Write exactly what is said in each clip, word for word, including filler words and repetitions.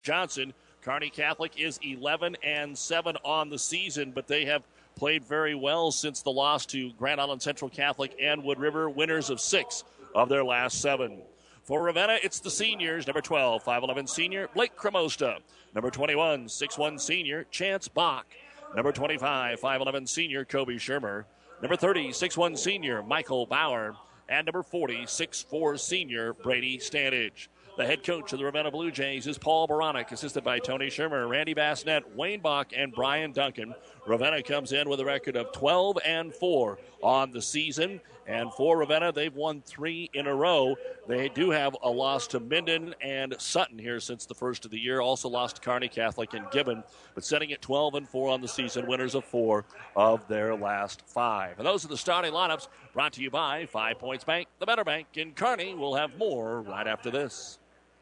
Johnson. Kearney Catholic is eleven and seven on the season, but they have played very well since the loss to Grand Island Central Catholic and Wood River, winners of six of their last seven. For Ravenna, it's the seniors. Number twelve, five eleven senior, Blake Cremosta. Number twenty-one, six one senior, Chance Bach. Number twenty-five, five eleven senior, Kobe Shermer. Number thirty, six one senior, Michael Bauer. And number forty, six four senior, Brady Standage. The head coach of the Ravenna Blue Jays is Paul Baranek, assisted by Tony Shermer, Randy Bassnett, Wayne Bach, and Brian Duncan. Ravenna comes in with a record of twelve and four on the season. And for Ravenna, they've won three in a row. They do have a loss to Minden and Sutton here since the first of the year. Also lost to Kearney Catholic and Gibbon, but setting at twelve and four on the season, winners of four of their last five. And those are the starting lineups brought to you by Five Points Bank, the Better Bank in Kearney. We'll have more right after this.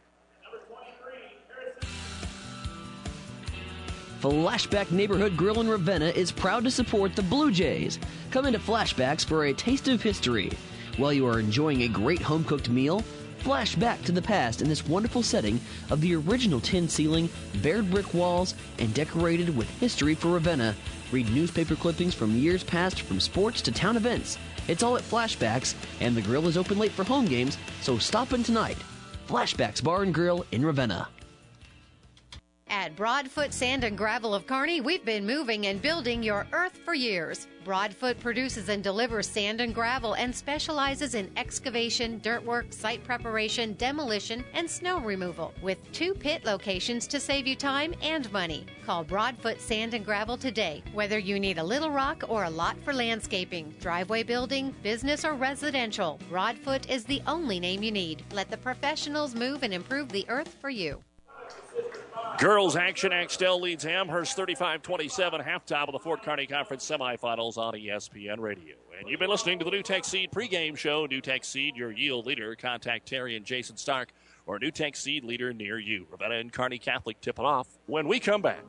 Flashback Neighborhood Grill in Ravenna is proud to support the Blue Jays. Come into Flashbacks for a taste of history. While you are enjoying a great home-cooked meal, flash back to the past in this wonderful setting of the original tin ceiling, bared brick walls, and decorated with history for Ravenna. Read newspaper clippings from years past, from sports to town events. It's all at Flashbacks, and the grill is open late for home games, so stop in tonight. Flashbacks Bar and Grill in Ravenna. At Broadfoot Sand and Gravel of Kearney, we've been moving and building your earth for years. Broadfoot produces and delivers sand and gravel and specializes in excavation, dirt work, site preparation, demolition, and snow removal, with two pit locations to save you time and money. Call Broadfoot Sand and Gravel today. Whether you need a little rock or a lot for landscaping, driveway building, business, or residential, Broadfoot is the only name you need. Let the professionals move and improve the earth for you. Girls action, Axtell leads Amherst thirty-five twenty-seven, halftime of the Fort Kearney Conference semifinals on E S P N Radio. And you've been listening to the NuTech Seed pregame show. NuTech Seed, your yield leader. Contact Terry and Jason Stark or NuTech Seed leader near you. Ravenna and Kearney Catholic tip it off when we come back.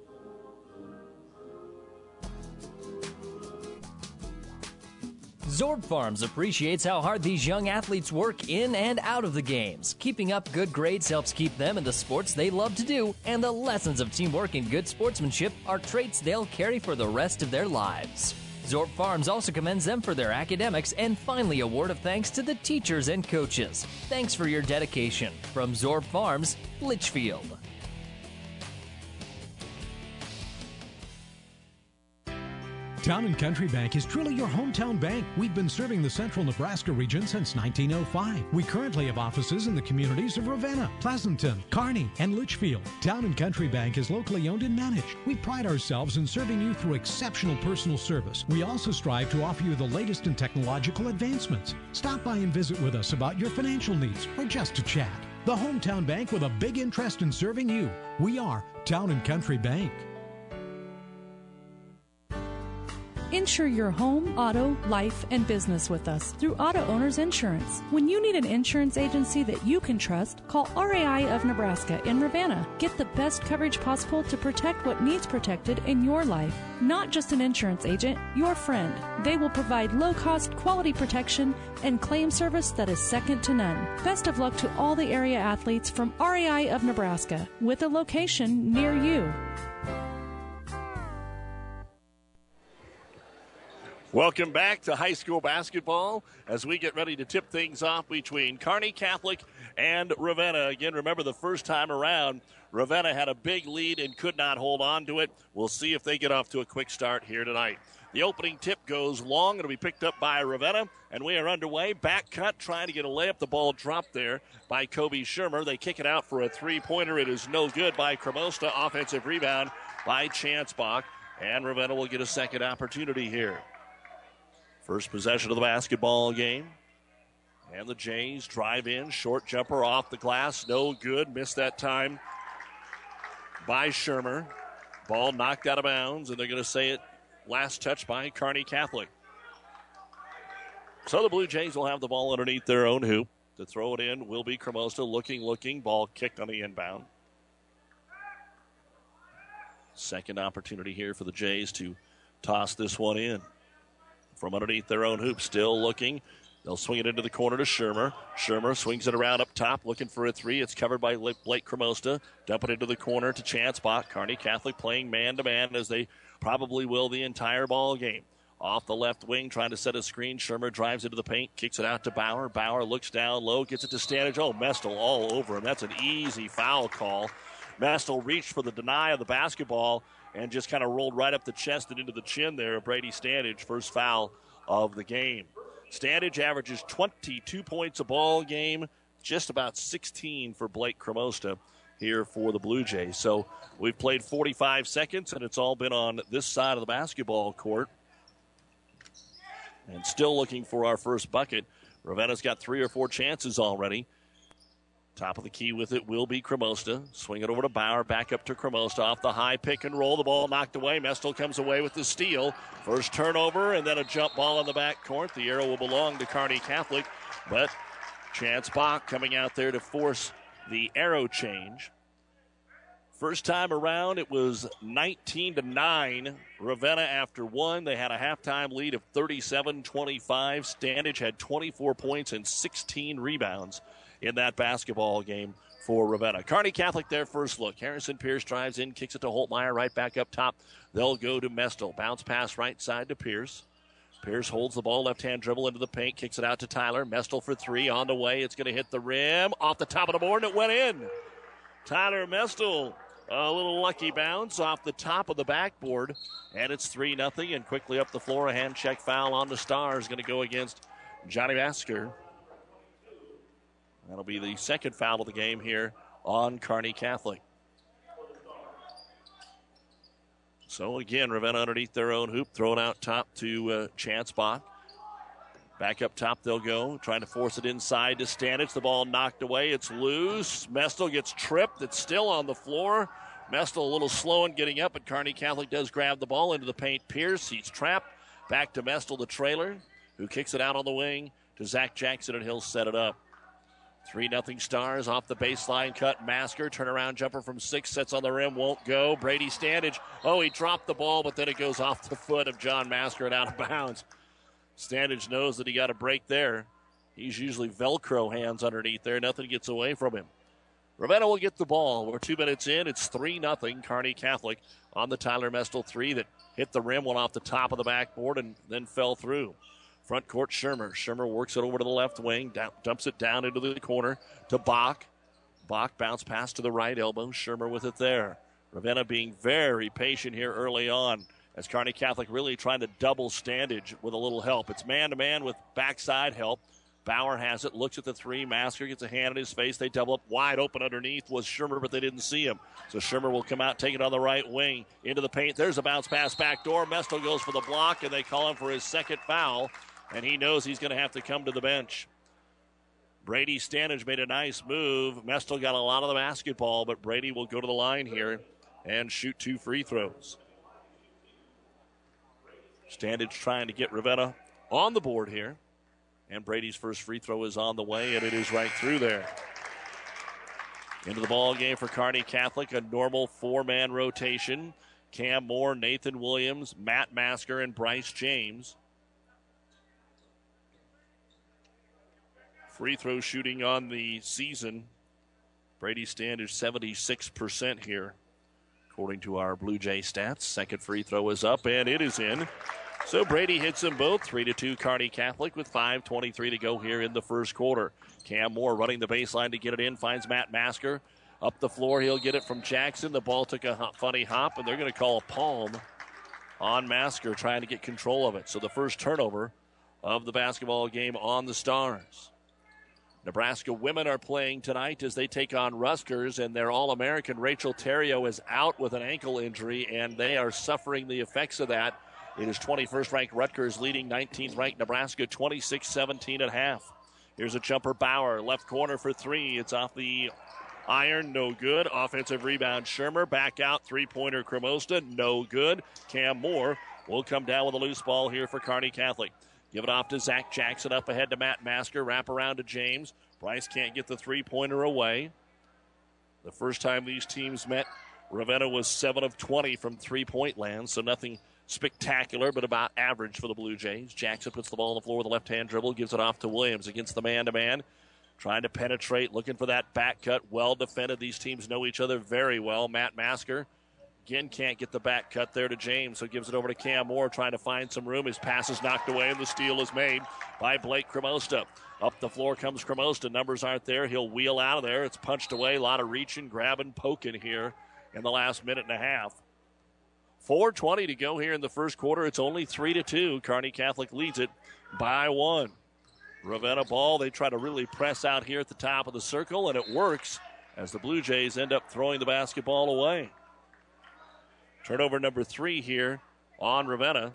Zorb Farms appreciates how hard these young athletes work in and out of the games. Keeping up good grades helps keep them in the sports they love to do, and the lessons of teamwork and good sportsmanship are traits they'll carry for the rest of their lives. Zorb Farms also commends them for their academics, and finally a word of thanks to the teachers and coaches. Thanks for your dedication. From Zorb Farms, Litchfield. Town and Country Bank is truly your hometown bank. We've been serving the central Nebraska region since nineteen oh five. We currently have offices in the communities of Ravenna, Pleasanton, Kearney, and Litchfield. Town and Country Bank is locally owned and managed. We pride ourselves in serving you through exceptional personal service. We also strive to offer you the latest in technological advancements. Stop by and visit with us about your financial needs or just to chat. The hometown bank with a big interest in serving you. We are Town and Country Bank. Insure your home, auto, life, and business with us through Auto Owners Insurance. When you need an insurance agency that you can trust, call R A I of Nebraska in Ravenna. Get the best coverage possible to protect what needs protected in your life. Not just an insurance agent, your friend. They will provide low-cost, quality protection and claim service that is second to none. Best of luck to all the area athletes from R A I of Nebraska, with a location near you. Welcome back to high school basketball as we get ready to tip things off between Kearney Catholic and Ravenna. Again, remember the first time around, Ravenna had a big lead and could not hold on to it. We'll see if they get off to a quick start here tonight. The opening tip goes long. It'll be picked up by Ravenna, and we are underway. Back cut, trying to get a layup. The ball dropped there by Kobe Shermer. They kick it out for a three-pointer. It is no good by Cremosta. Offensive rebound by Chance Bach, and Ravenna will get a second opportunity here. First possession of the basketball game. And the Jays drive in. Short jumper off the glass. No good. Missed that time by Shermer. Ball knocked out of bounds, and they're going to say it last touch by Kearney Catholic. So the Blue Jays will have the ball underneath their own hoop. To throw it in will be Cremosta. Looking, looking. Ball kicked on the inbound. Second opportunity here for the Jays to toss this one in. From underneath their own hoop, still looking. They'll swing it into the corner to Shermer. Shermer swings it around up top, looking for a three. It's covered by Blake Cremosta. Dump it into the corner to Chance Bach. Kearney Catholic playing man-to-man as they probably will the entire ball game. Off the left wing, trying to set a screen. Shermer drives into the paint, kicks it out to Bauer. Bauer looks down low, gets it to Standage. Oh, Mestel all over him. That's an easy foul call. Mestel reached for the deny of the basketball and just kind of rolled right up the chest and into the chin there of Brady Standage. First foul of the game. Standage averages twenty-two points a ball game, just about sixteen for Blake Cremosta here for the Blue Jays. So we've played forty-five seconds, and it's all been on this side of the basketball court. And still looking for our first bucket. Ravenna's got three or four chances already. Top of the key with it will be Cremosta. Swing it over to Bauer, back up to Cremosta. Off the high pick and roll, the ball knocked away. Mestel comes away with the steal. First turnover and then a jump ball in the back court. The arrow will belong to Kearney Catholic, but Chance Bach coming out there to force the arrow change. First time around, it was nineteen to nine. Ravenna after one. They had a halftime lead of thirty-seven twenty-five. Standage had twenty-four points and sixteen rebounds in that basketball game for Ravenna. Kearney Catholic, their first look. Harrison Pierce drives in, kicks it to Holtmeyer right back up top. They'll go to Mestel. Bounce pass right side to Pierce. Pierce holds the ball, left-hand dribble into the paint, kicks it out to Tyler. Mestel for three, on the way. It's going to hit the rim. Off the top of the board, and it went in. Tyler Mestel, a little lucky bounce off the top of the backboard, and it's three nothing. And quickly up the floor, a hand check foul on the Stars going to go against Johnny Masker. That'll be the second foul of the game here on Kearney Catholic. So again, Ravenna underneath their own hoop, thrown out top to uh, Chance Bach. Back up top they'll go, trying to force it inside to Standage. The ball knocked away. It's loose. Mestel gets tripped. It's still on the floor. Mestel a little slow in getting up, but Kearney Catholic does grab the ball into the paint. Pierce, he's trapped. Back to Mestel, the trailer, who kicks it out on the wing to Zach Jackson, and he'll set it up. three nothing Stars off the baseline cut. Masker, turnaround jumper from six, sets on the rim, won't go. Brady Standage, oh, he dropped the ball, but then it goes off the foot of John Masker and out of bounds. Standage knows that he got a break there. He's usually Velcro hands underneath there. Nothing gets away from him. Ravenna will get the ball. We're two minutes in. It's three nothing Kearney Catholic on the Tyler Mestel three that hit the rim, went off the top of the backboard, and then fell through. Front court, Shermer. Shermer works it over to the left wing, down, dumps it down into the corner to Bach. Bach bounce pass to the right elbow. Shermer with it there. Ravenna being very patient here early on as Kearney Catholic really trying to double Standage with a little help. It's man-to-man with backside help. Bauer has it, looks at the three. Masker gets a hand in his face. They double up wide open underneath was Shermer, but they didn't see him. So Shermer will come out, take it on the right wing into the paint. There's a bounce pass back door. Mestel goes for the block, and they call him for his second foul, and he knows he's going to have to come to the bench. Brady Standage made a nice move. Mestel got a lot of the basketball, but Brady will go to the line here and shoot two free throws. Standage trying to get Ravenna on the board here. And Brady's first free throw is on the way, and it is right through there. Into the ball game for Kearney Catholic, a normal four-man rotation. Cam Moore, Nathan Williams, Matt Masker, and Bryce James. Free throw shooting on the season. Brady Standage seventy-six percent here, according to our Blue Jay stats. Second free throw is up, and it is in. So Brady hits them both. three to two Kearney Catholic with five twenty-three to go here in the first quarter. Cam Moore running the baseline to get it in. Finds Matt Masker. Up the floor, he'll get it from Jackson. The ball took a hop, funny hop, and they're going to call a palm on Masker trying to get control of it. So the first turnover of the basketball game on the Stars. Nebraska women are playing tonight as they take on Rutgers, and their All-American Rachel Terrio is out with an ankle injury, and they are suffering the effects of that. It is twenty-first ranked Rutgers leading nineteenth ranked Nebraska twenty-six seventeen at half. Here's a jumper, Bauer, left corner for three. It's off the iron, no good. Offensive rebound, Shermer. Back out, three-pointer, Cremosta, no good. Cam Moore will come down with a loose ball here for Kearney Catholic. Give it off to Zach Jackson, up ahead to Matt Masker. Wrap around to James. Bryce can't get the three-pointer away. The first time these teams met, Ravenna was seven of twenty from three-point land, so nothing spectacular, but about average for the Blue Jays. Jackson puts the ball on the floor with a left-hand dribble, gives it off to Williams against the man-to-man. Trying to penetrate, looking for that back cut. Well defended. These teams know each other very well. Matt Masker, again, can't get the back cut there to James, so gives it over to Cam Moore, trying to find some room. His pass is knocked away, and the steal is made by Blake Cremosta. Up the floor comes Cremosta. Numbers aren't there. He'll wheel out of there. It's punched away. A lot of reaching, grabbing, poking here in the last minute and a half. four twenty to go here in the first quarter. It's only three to two. Kearney Catholic leads it by one. Ravenna ball. They try to really press out here at the top of the circle, and it works as the Blue Jays end up throwing the basketball away. Turnover number three here on Ravenna.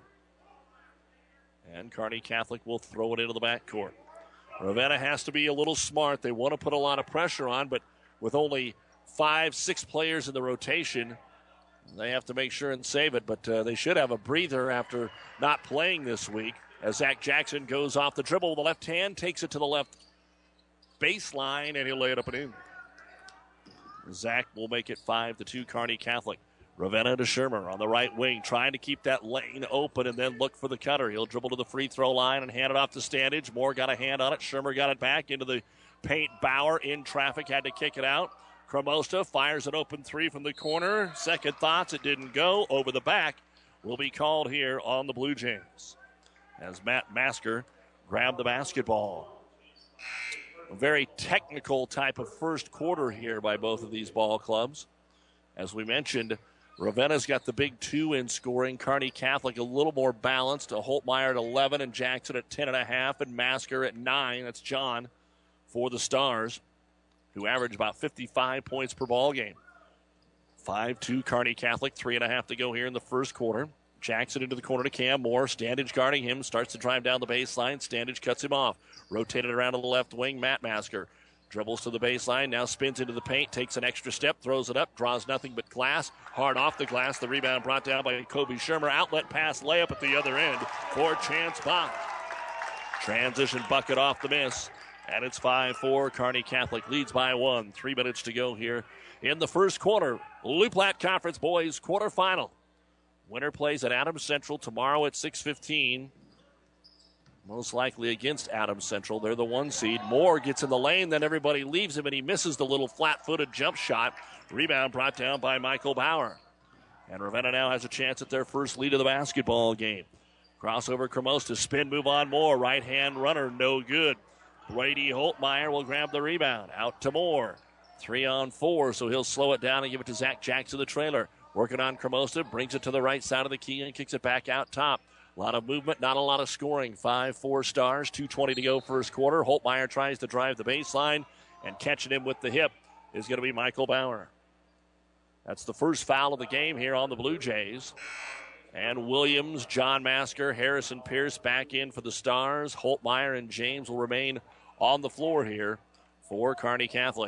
And Kearney Catholic will throw it into the backcourt. Ravenna has to be a little smart. They want to put a lot of pressure on, but with only five, six players in the rotation, they have to make sure and save it. But uh, they should have a breather after not playing this week. As Zach Jackson goes off the dribble with the left hand, takes it to the left baseline, and he'll lay it up and in. Zach will make it five to two Kearney Catholic. Ravenna to Shermer on the right wing, trying to keep that lane open and then look for the cutter. He'll dribble to the free throw line and hand it off to Standage. Moore got a hand on it. Shermer got it back into the paint. Bauer in traffic, had to kick it out. Cremosta fires an open three from the corner. Second thoughts, it didn't go. Over the back will be called here on the Blue Jays as Matt Masker grabbed the basketball. A very technical type of first quarter here by both of these ball clubs. As we mentioned, Ravenna's got the big two in scoring. Kearney Catholic a little more balanced. A Holtmeyer at eleven and Jackson at ten and a half and Masker at nine. That's John for the Stars, who average about fifty-five points per ball game. five two Kearney Catholic, three and a half to go here in the first quarter. Jackson into the corner to Cam Moore. Standage guarding him, starts to drive down the baseline. Standage cuts him off. Rotated around to the left wing, Matt Masker. Dribbles to the baseline, now spins into the paint, takes an extra step, throws it up, draws nothing but glass. Hard off the glass, the rebound brought down by Kobe Shermer. Outlet pass, layup at the other end for Chance Bach. Transition bucket off the miss, and it's five four. Kearney Catholic leads by one. Three minutes to go here in the first quarter. Loup Platte Conference Boys quarterfinal. Winner plays at Adams Central tomorrow at six fifteen. Most likely against Adams Central. They're the one seed. Moore gets in the lane, then everybody leaves him, and he misses the little flat-footed jump shot. Rebound brought down by Michael Bauer. And Ravenna now has a chance at their first lead of the basketball game. Crossover Cremosta, spin move on Moore. Right-hand runner, no good. Brady Holtmeyer will grab the rebound. Out to Moore. Three on four, so he'll slow it down and give it to Zach Jackson, the trailer. Working on Cremosta, brings it to the right side of the key and kicks it back out top. A lot of movement, not a lot of scoring. five four Stars, two twenty to go first quarter. Holtmeyer tries to drive the baseline, and catching him with the hip is going to be Michael Bauer. That's the first foul of the game here on the Blue Jays. And Williams, John Masker, Harrison Pierce back in for the Stars. Holtmeyer and James will remain on the floor here for Kearney Catholic.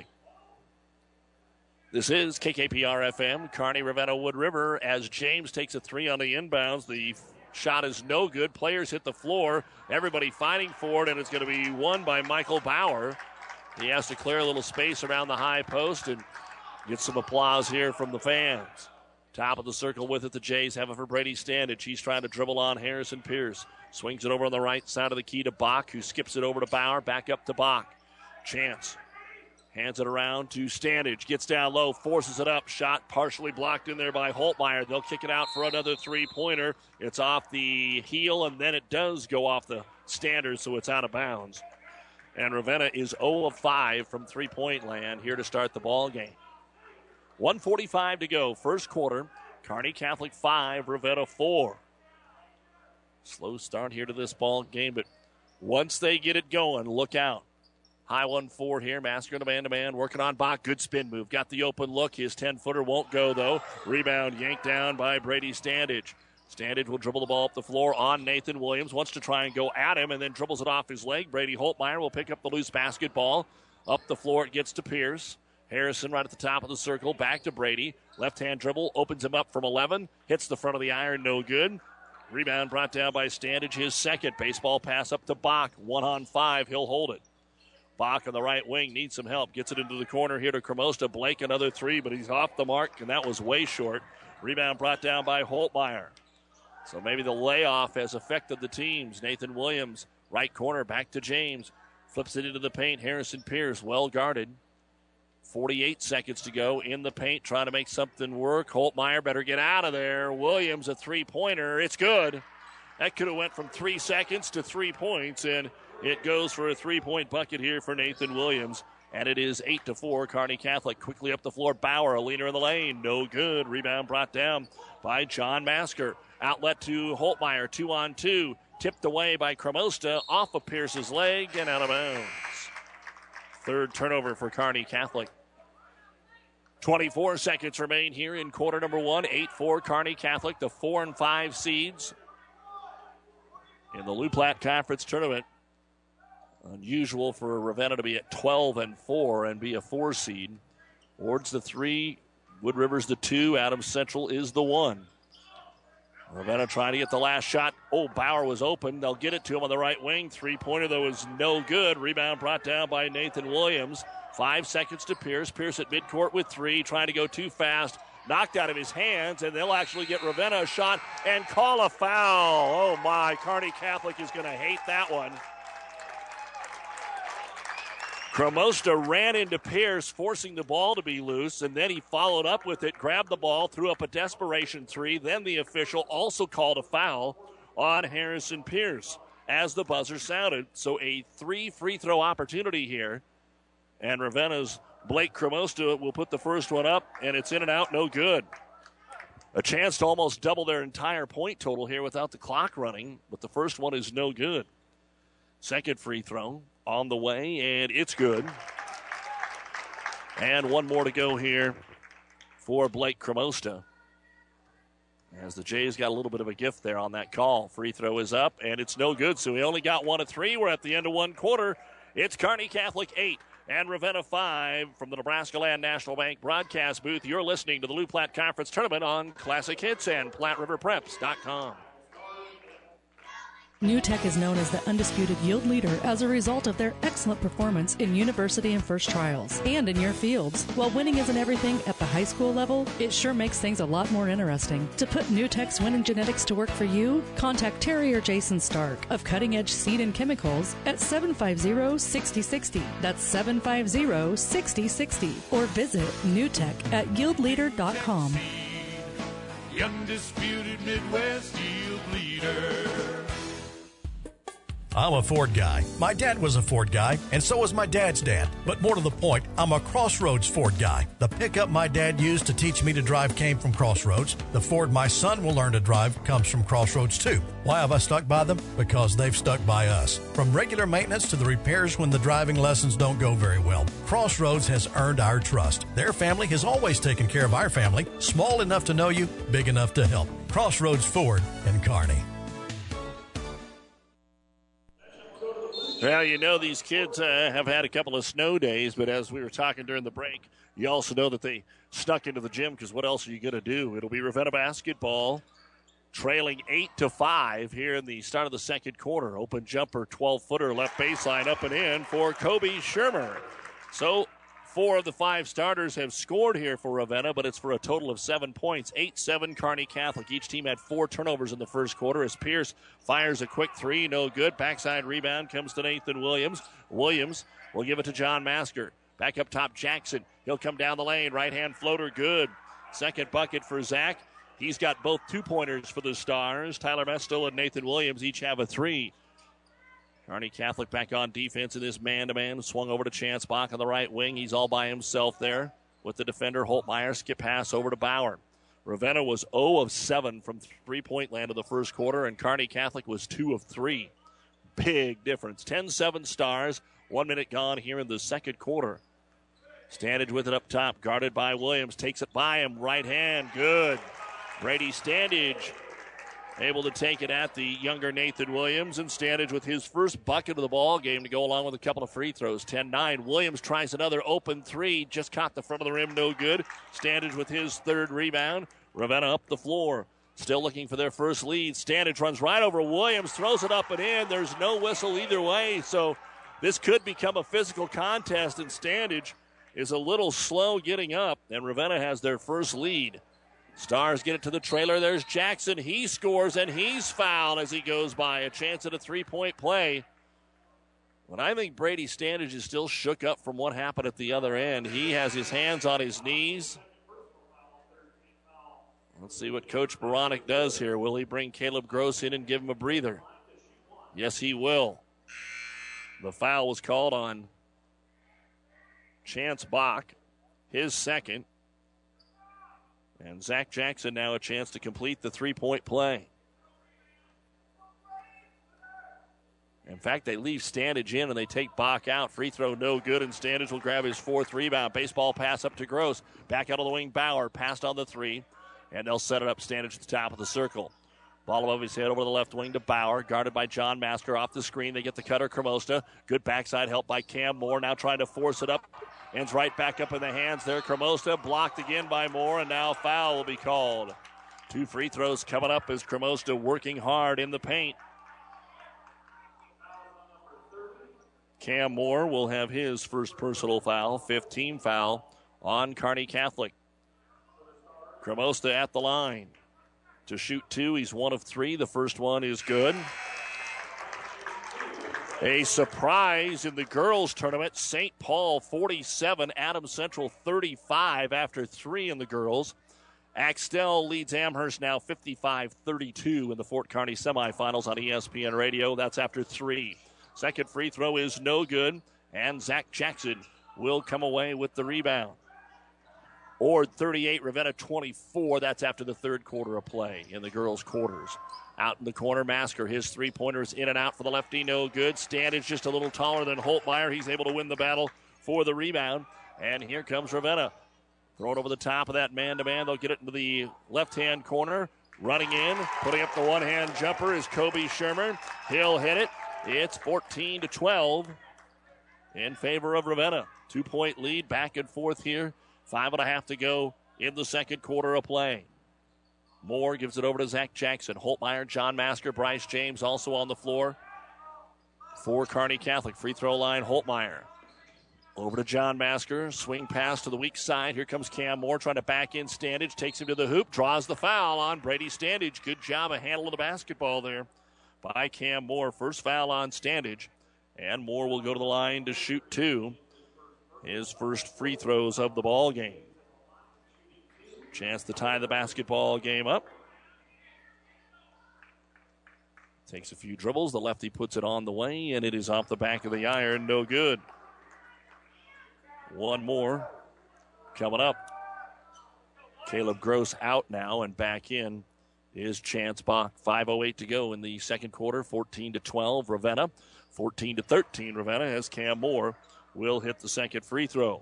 This is K K P R F M, Kearney, Ravenna, Wood River, as James takes a three on the inbounds. The shot is no good. Players hit the floor. Everybody fighting for it, and it's going to be won by Michael Bauer. He has to clear a little space around the high post and get some applause here from the fans. Top of the circle with it, the Jays have it for Brady Standage. He's trying to dribble on Harrison Pierce. Swings it over on the right side of the key to Bach, who skips it over to Bauer. Back up to Bach. Chance hands it around to Standage. Gets down low, forces it up. Shot partially blocked in there by Holtmeyer. They'll kick it out for another three-pointer. It's off the heel, and then it does go off the standard, so it's out of bounds. And Ravenna is zero of five from three-point land here to start the ball game. one forty-five to go, first quarter. Kearney Catholic five, Ravenna four. Slow start here to this ball game, but once they get it going, look out. High one four here. Masker in a man-to-man. Working on Bach. Good spin move. Got the open look. His ten-footer won't go, though. Rebound yanked down by Brady Standage. Standage will dribble the ball up the floor on Nathan Williams. Wants to try and go at him and then dribbles it off his leg. Brady Holtmeyer will pick up the loose basketball. Up the floor it gets to Pierce. Harrison right at the top of the circle. Back to Brady. Left-hand dribble. Opens him up from eleven. Hits the front of the iron. No good. Rebound brought down by Standage. His second. Baseball pass up to Bach. One on five. He'll hold it. Bach on the right wing needs some help. Gets it into the corner here to Cremosta. Blake another three, but he's off the mark, and that was way short. Rebound brought down by Holtmeyer. So maybe the layoff has affected the teams. Nathan Williams, right corner, back to James. Flips it into the paint. Harrison Pierce, well guarded. forty-eight seconds to go in the paint, trying to make something work. Holtmeyer better get out of there. Williams, a three-pointer. It's good. That could have went from three seconds to three points, and it goes for a three-point bucket here for Nathan Williams. And it is eight to four. Kearney Catholic quickly up the floor. Bauer, a leaner in the lane. No good. Rebound brought down by John Masker. Outlet to Holtmeyer. Two on two. Tipped away by Cremosta. Off of Pierce's leg and out of bounds. Third turnover for Kearney Catholic. twenty-four seconds remain here in quarter number one. eight four Kearney Catholic, the four and five seeds in the Lou Platte Conference Tournament. Unusual for Ravenna to be at twelve and four and be a four seed. Ward's the three, Wood River's the two, Adams Central is the one. Ravenna trying to get the last shot. Oh, Bauer was open. They'll get it to him on the right wing. Three-pointer, though, is no good. Rebound brought down by Nathan Williams. Five seconds to Pierce. Pierce at midcourt with three, trying to go too fast. Knocked out of his hands, and they'll actually get Ravenna a shot and call a foul. Oh, my. Kearney Catholic is going to hate that one. Cremosta ran into Pierce, forcing the ball to be loose, and then he followed up with it, grabbed the ball, threw up a desperation three. Then the official also called a foul on Harrison Pierce as the buzzer sounded. So a three free throw opportunity here. And Ravenna's Blake Cremosta will put the first one up, and it's in and out, no good. A chance to almost double their entire point total here without the clock running, but the first one is no good. Second free throw on the way, and it's good. And one more to go here for Blake Cremosta, as the Jays got a little bit of a gift there on that call. Free throw is up, and it's no good, so he only got one of three. We're at the end of one quarter. It's Kearney Catholic eight and Ravenna five from the Nebraska Land National Bank broadcast booth. You're listening to the Lou Platte Conference Tournament on Classic Hits and Platte River Preps dot com. NewTek is known as the undisputed yield leader as a result of their excellent performance in university and first trials and in your fields. While winning isn't everything at the high school level, it sure makes things a lot more interesting. To put NewTek's winning genetics to work for you, contact Terry or Jason Stark of Cutting Edge Seed and Chemicals at seven five zero, six zero six zero. That's seven five zero, six zero six zero. Or visit NewTek at yield leader dot com. The undisputed Midwest yield leader. I'm a Ford guy. My dad was a Ford guy, and so was my dad's dad. But more to the point, I'm a Crossroads Ford guy. The pickup my dad used to teach me to drive came from Crossroads. The Ford my son will learn to drive comes from Crossroads too. Why have I stuck by them? Because they've stuck by us. From regular maintenance to the repairs when the driving lessons don't go very well, Crossroads has earned our trust. Their family has always taken care of our family. Small enough to know you, big enough to help. Crossroads Ford in Kearney. Well, you know these kids uh, have had a couple of snow days, but as we were talking during the break, you also know that they snuck into the gym because what else are you going to do? It'll be Ravenna basketball trailing eight to five here in the start of the second quarter. Open jumper, twelve-footer, left baseline, up and in for Kobe Shermer. So four of the five starters have scored here for Ravenna, but it's for a total of seven points. eight seven Kearney Catholic. Each team had four turnovers in the first quarter as Pierce fires a quick three. No good. Backside rebound comes to Nathan Williams. Williams will give it to John Masker. Back up top, Jackson. He'll come down the lane. Right-hand floater, good. Second bucket for Zach. He's got both two-pointers for the Stars. Tyler Mesto and Nathan Williams each have a three. Kearney Catholic back on defense in this man-to-man. Swung over to Chance Bach on the right wing. He's all by himself there with the defender Holtmeyer. Skip pass over to Bauer. Ravenna was zero of seven from three-point land in the first quarter, and Kearney Catholic was two of three. Big difference. ten seven Stars. One minute gone here in the second quarter. Standage with it up top. Guarded by Williams. Takes it by him. Right hand. Good. Brady Standage able to take it at the younger Nathan Williams, and Standage with his first bucket of the ball game to go along with a couple of free throws. ten nine. Williams tries another open three. Just caught the front of the rim. No good. Standage with his third rebound. Ravenna up the floor. Still looking for their first lead. Standage runs right over Williams. Throws it up and in. There's no whistle either way. So this could become a physical contest, and Standage is a little slow getting up, and Ravenna has their first lead. Stars get it to the trailer. There's Jackson. He scores, and he's fouled as he goes by. A chance at a three-point play. But I think Brady Standage is still shook up from what happened at the other end. He has his hands on his knees. Let's see what Coach Baronic does here. Will he bring Caleb Gross in and give him a breather? Yes, he will. The foul was called on Chance Bach, his second. And Zach Jackson now a chance to complete the three-point play. In fact, they leave Standage in and they take Bach out. Free throw no good, and Standage will grab his fourth rebound. Baseball pass up to Gross. Back out of the wing, Bauer passed on the three. And they'll set it up, Standage at the top of the circle. Ball above his head over the left wing to Bauer, guarded by John Masker off the screen. They get the cutter, Cremosta. Good backside help by Cam Moore, now trying to force it up. Ends right back up in the hands there. Cremosta blocked again by Moore, and now foul will be called. Two free throws coming up as Cremosta working hard in the paint. Cam Moore will have his first personal foul, fifth team foul on Kearney Catholic. Cremosta at the line to shoot two. He's one of three. The first one is good. A surprise in the girls' tournament. Saint Paul forty-seven, Adams Central thirty-five after three in the girls. Axtell leads Amherst now fifty-five thirty-two in the Fort Kearney semifinals on E S P N Radio. That's after three. Second free throw is no good, and Zach Jackson will come away with the rebound. Ord thirty-eight, Ravenna twenty-four. That's after the third quarter of play in the girls' quarters. Out in the corner, Masker. His three-pointers in and out for the lefty, no good. Standage just a little taller than Holtmeyer. He's able to win the battle for the rebound. And here comes Ravenna. Throw it over the top of that man-to-man. They'll get it into the left-hand corner. Running in, putting up the one-hand jumper is Kobe Shermer. He'll hit it. It's fourteen to twelve in favor of Ravenna. Two-point lead, back and forth here. Five and a half to go in the second quarter of play. Moore gives it over to Zach Jackson. Holtmeyer, John Masker, Bryce James also on the floor for Kearney Catholic. Free throw line, Holtmeyer. Over to John Masker. Swing pass to the weak side. Here comes Cam Moore trying to back in Standage. Takes him to the hoop. Draws the foul on Brady Standage. Good job of handling the basketball there by Cam Moore. First foul on Standage. And Moore will go to the line to shoot two. His first free throws of the ball game. Chance to tie the basketball game up. Takes a few dribbles. The lefty puts it on the way, and it is off the back of the iron. No good. One more coming up. Caleb Gross out now, and back in is Chance Bach. five oh eight to go in the second quarter. fourteen to twelve, Ravenna. fourteen to thirteen, Ravenna, as Cam Moore will hit the second free throw.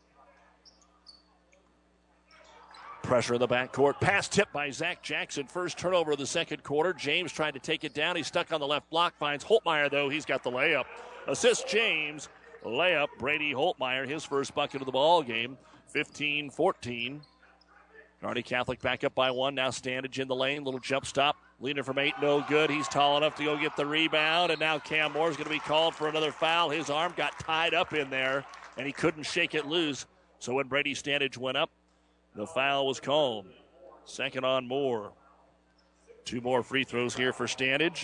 Pressure in the backcourt. Pass tipped by Zach Jackson. First turnover of the second quarter. James tried to take it down. He's stuck on the left block. Finds Holtmeyer, though. He's got the layup. Assist James. Layup. Brady Holtmeyer, his first bucket of the ball game. fifteen fourteen. Kearney Catholic back up by one. Now Standage in the lane. Little jump stop. Leader from eight, no good. He's tall enough to go get the rebound. And now Cam Moore's going to be called for another foul. His arm got tied up in there, and he couldn't shake it loose. So when Brady Standage went up, the foul was called. Second on Moore. Two more free throws here for Standage.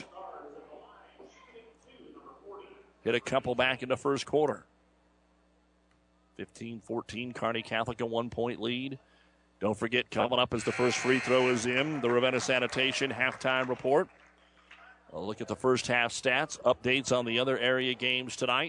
Hit a couple back in the first quarter. fifteen fourteen, Kearney Catholic a one-point lead. Don't forget, coming up as the first free throw is in, the Ravenna Sanitation halftime report. A look at the first half stats, updates on the other area games tonight.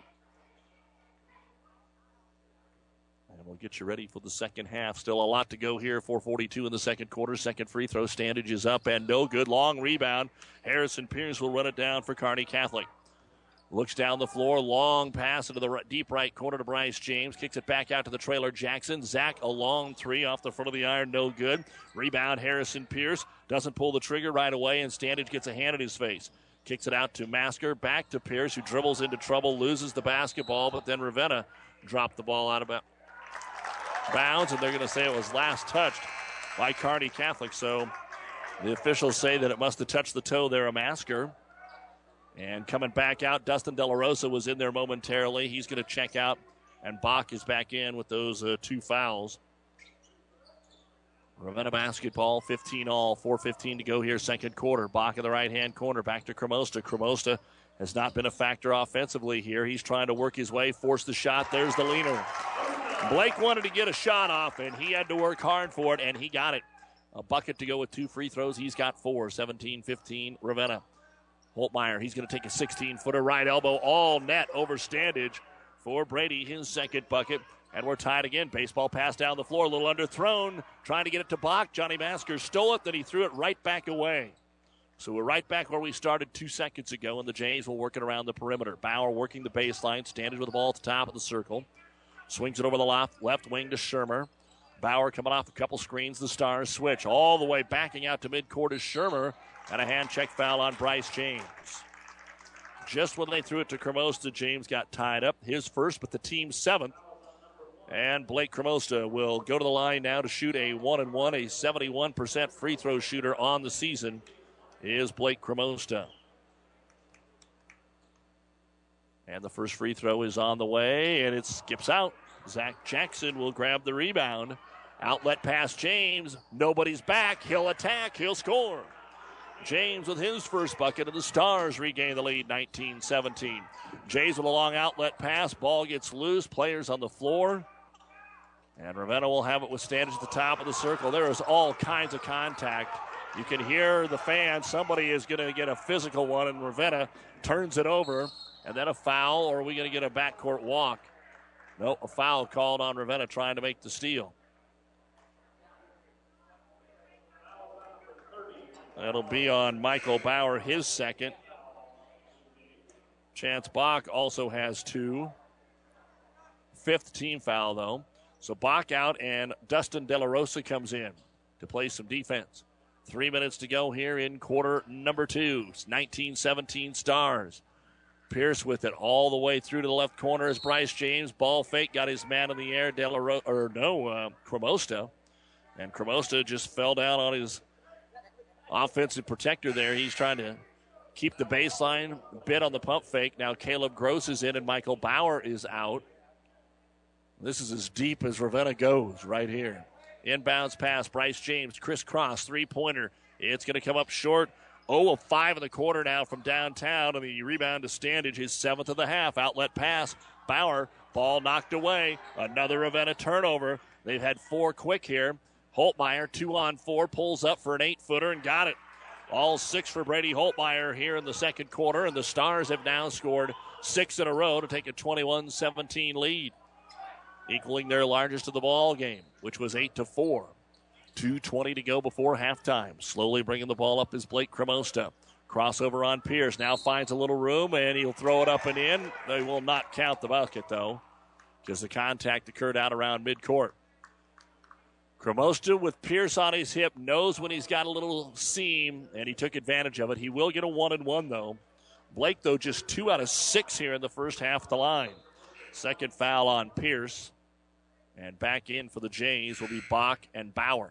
And we'll get you ready for the second half. Still a lot to go here. four forty-two in the second quarter. Second free throw. Standage is up and no good. Long rebound. Harrison Pierce will run it down for Kearney Catholic. Looks down the floor. Long pass into the deep right corner to Bryce James. Kicks it back out to the trailer Jackson. Zach a long three off the front of the iron. No good. Rebound Harrison Pierce. Doesn't pull the trigger right away, and Standage gets a hand in his face. Kicks it out to Masker. Back to Pierce, who dribbles into trouble. Loses the basketball, but then Ravenna dropped the ball out of bounds, and they're going to say it was last touched by Kearney Catholic. So the officials say that it must have touched the toe there of Masker. And coming back out, Dustin De La Rosa was in there momentarily. He's going to check out, and Bach is back in with those uh, two fouls. Ravenna basketball, fifteen all, four fifteen to go here, second quarter. Bach in the right-hand corner, back to Cremosta. Cremosta has not been a factor offensively here. He's trying to work his way, force the shot. There's the leaner. Blake wanted to get a shot off, and he had to work hard for it, and he got it. A bucket to go with two free throws. He's got four, seventeen fifteen, Ravenna. Holtmeyer, he's going to take a sixteen-footer right elbow, all net over Standage for Brady, his second bucket. And we're tied again. Baseball pass down the floor, a little underthrown, trying to get it to Bach. Johnny Masker stole it, then he threw it right back away. So we're right back where we started two seconds ago, and the Jays will work it around the perimeter. Bauer working the baseline, Standage with the ball at the top of the circle. Swings it over the left, left wing to Shermer. Bauer coming off a couple screens. The Stars switch all the way backing out to midcourt is Shermer. And a hand check foul on Bryce James. Just when they threw it to Cremosta, James got tied up. His first, but the team's seventh. And Blake Cremosta will go to the line now to shoot a one and one, a seventy-one percent free throw shooter on the season is Blake Cremosta. And the first free throw is on the way, and it skips out. Zach Jackson will grab the rebound. Outlet pass James. Nobody's back. He'll attack. He'll score. James with his first bucket, and the Stars regain the lead, nineteen seventeen. Jays with a long outlet pass. Ball gets loose. Players on the floor. And Ravenna will have it with Standage at the top of the circle. There is all kinds of contact. You can hear the fans. Somebody is going to get a physical one, and Ravenna turns it over. And then a foul, or are we going to get a backcourt walk? No, a foul called on Ravenna trying to make the steal. That'll be on Michael Bauer, his second. Chance Bach also has two. Fifth team foul, though. So Bach out, and Dustin De La Rosa comes in to play some defense. Three minutes to go here in quarter number two. It's nineteen seventeen Stars. Pierce with it all the way through to the left corner is Bryce James. Ball fake, got his man in the air. De La Rosa, or no, uh, Cremosta. And Cremosta just fell down on his offensive protector there. He's trying to keep the baseline, bit on the pump fake. Now Caleb Gross is in and Michael Bauer is out. This is as deep as Ravenna goes right here. Inbounds pass, Bryce James, crisscross, three-pointer. It's going to come up short. oh of five in the quarter now from downtown, and the rebound to Standage, his seventh of the half. Outlet pass, Bauer, ball knocked away. Another Ravenna turnover. They've had four quick here. Holtmeyer, two on four, pulls up for an eight-footer and got it. All six for Brady Holtmeyer here in the second quarter, and the Stars have now scored six in a row to take a twenty-one seventeen lead, equaling their largest of the ball game, which was eight to four. two twenty to go before halftime. Slowly bringing the ball up is Blake Cremosta. Crossover on Pierce. Now finds a little room, and he'll throw it up and in. They will not count the bucket, though, because the contact occurred out around midcourt. Cremosta with Pierce on his hip knows when he's got a little seam, and he took advantage of it. He will get a one and one, though. Blake, though, just two out of six here in the first half of the line. Second foul on Pierce. And back in for the Jays will be Bach and Bauer.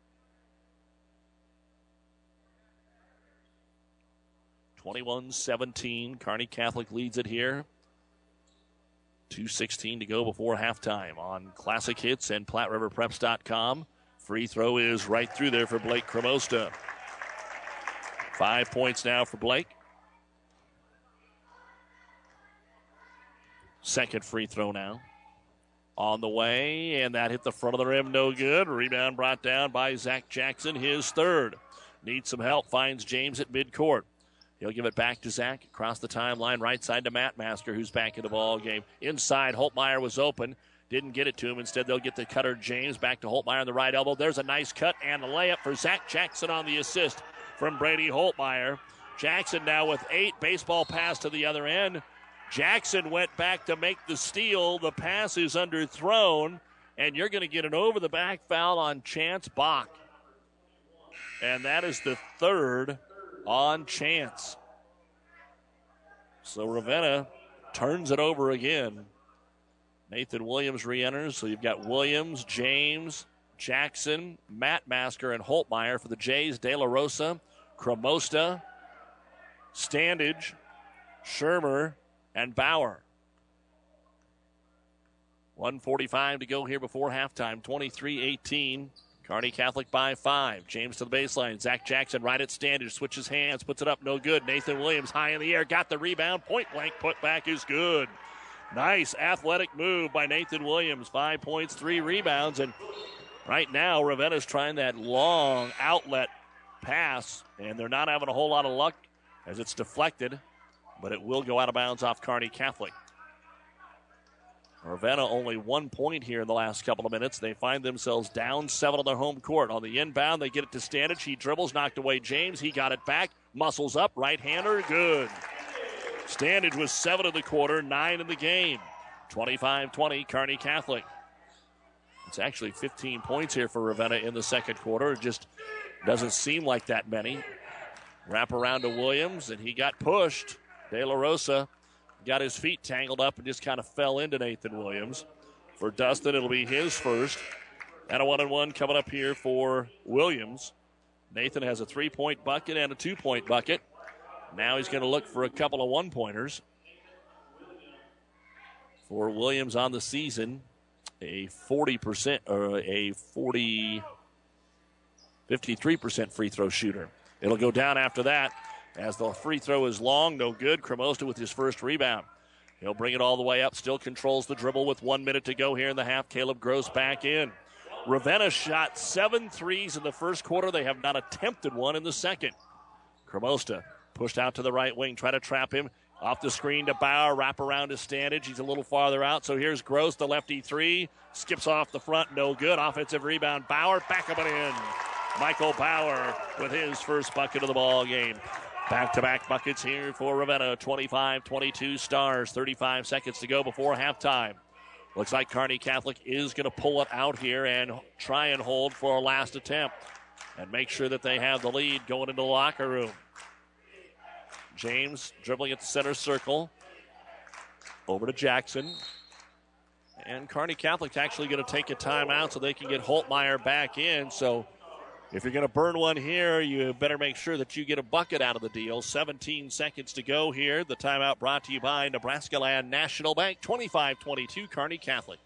twenty-one seventeen. Kearney Catholic leads it here. two sixteen to go before halftime on Classic Hits and Platte River Preps dot com. Free throw is right through there for Blake Cremosta. Five points now for Blake. Second free throw now. On the way, and that hit the front of the rim, no good. Rebound brought down by Zach Jackson, his third. Needs some help, finds James at midcourt. He'll give it back to Zach across the timeline, right side to Matt Masker, who's back in the ball game. Inside, Holtmeyer was open, didn't get it to him. Instead, they'll get the cutter James back to Holtmeyer on the right elbow. There's a nice cut and a layup for Zach Jackson on the assist from Brady Holtmeyer. Jackson now with eight, baseball pass to the other end. Jackson went back to make the steal. The pass is underthrown, and you're going to get an over-the-back foul on Chance Bach. And that is the third on Chance. So Ravenna turns it over again. Nathan Williams re-enters, so you've got Williams, James, Jackson, Matt Masker, and Holtmeyer for the Jays. De La Rosa, Cremosta, Standage, Shermer, and Bauer. one forty-five to go here before halftime. twenty-three eighteen. Kearney Catholic by five. James to the baseline. Zach Jackson right at Standish. Switches hands. Puts it up. No good. Nathan Williams high in the air. Got the rebound. Point blank. Put back is good. Nice athletic move by Nathan Williams. Five points, three rebounds. And right now, Ravenna's trying that long outlet pass. And they're not having a whole lot of luck as it's deflected. But it will go out of bounds off Kearney Catholic. Ravenna only one point here in the last couple of minutes. They find themselves down seven on their home court. On the inbound, they get it to Standish. He dribbles, knocked away James. He got it back. Muscles up, right-hander, good. Standish was seven in the quarter, nine in the game. twenty-five twenty, Kearney Catholic. It's actually fifteen points here for Ravenna in the second quarter. It just doesn't seem like that many. Wrap around to Williams, and he got pushed. De La Rosa got his feet tangled up and just kind of fell into Nathan Williams. For Dustin, it'll be his first. And a one-and-one coming up here for Williams. Nathan has a three-point bucket and a two-point bucket. Now he's going to look for a couple of one-pointers. For Williams on the season, a forty percent or a forty, fifty-three percent free throw shooter. It'll go down after that. As the free throw is long, no good. Cremosta with his first rebound. He'll bring it all the way up. Still controls the dribble with one minute to go here in the half. Caleb Gross back in. Ravenna shot seven threes in the first quarter. They have not attempted one in the second. Cremosta pushed out to the right wing. Try to trap him. Off the screen to Bauer. Wrap around to Standish. He's a little farther out. So here's Gross, the lefty three. Skips off the front. No good. Offensive rebound. Bauer back up and in. Michael Bauer with his first bucket of the ball game. Back-to-back buckets here for Ravenna. twenty-five twenty-two Stars. thirty-five seconds to go before halftime. Looks like Kearney Catholic is going to pull it out here and try and hold for a last attempt and make sure that they have the lead going into the locker room. James dribbling at the center circle. Over to Jackson. And Kearney Catholic's actually going to take a timeout so they can get Holtmeyer back in. So if you're going to burn one here, you better make sure that you get a bucket out of the deal. seventeen seconds to go here. The timeout brought to you by Nebraska Land National Bank. twenty-five twenty-two, Kearney Catholic.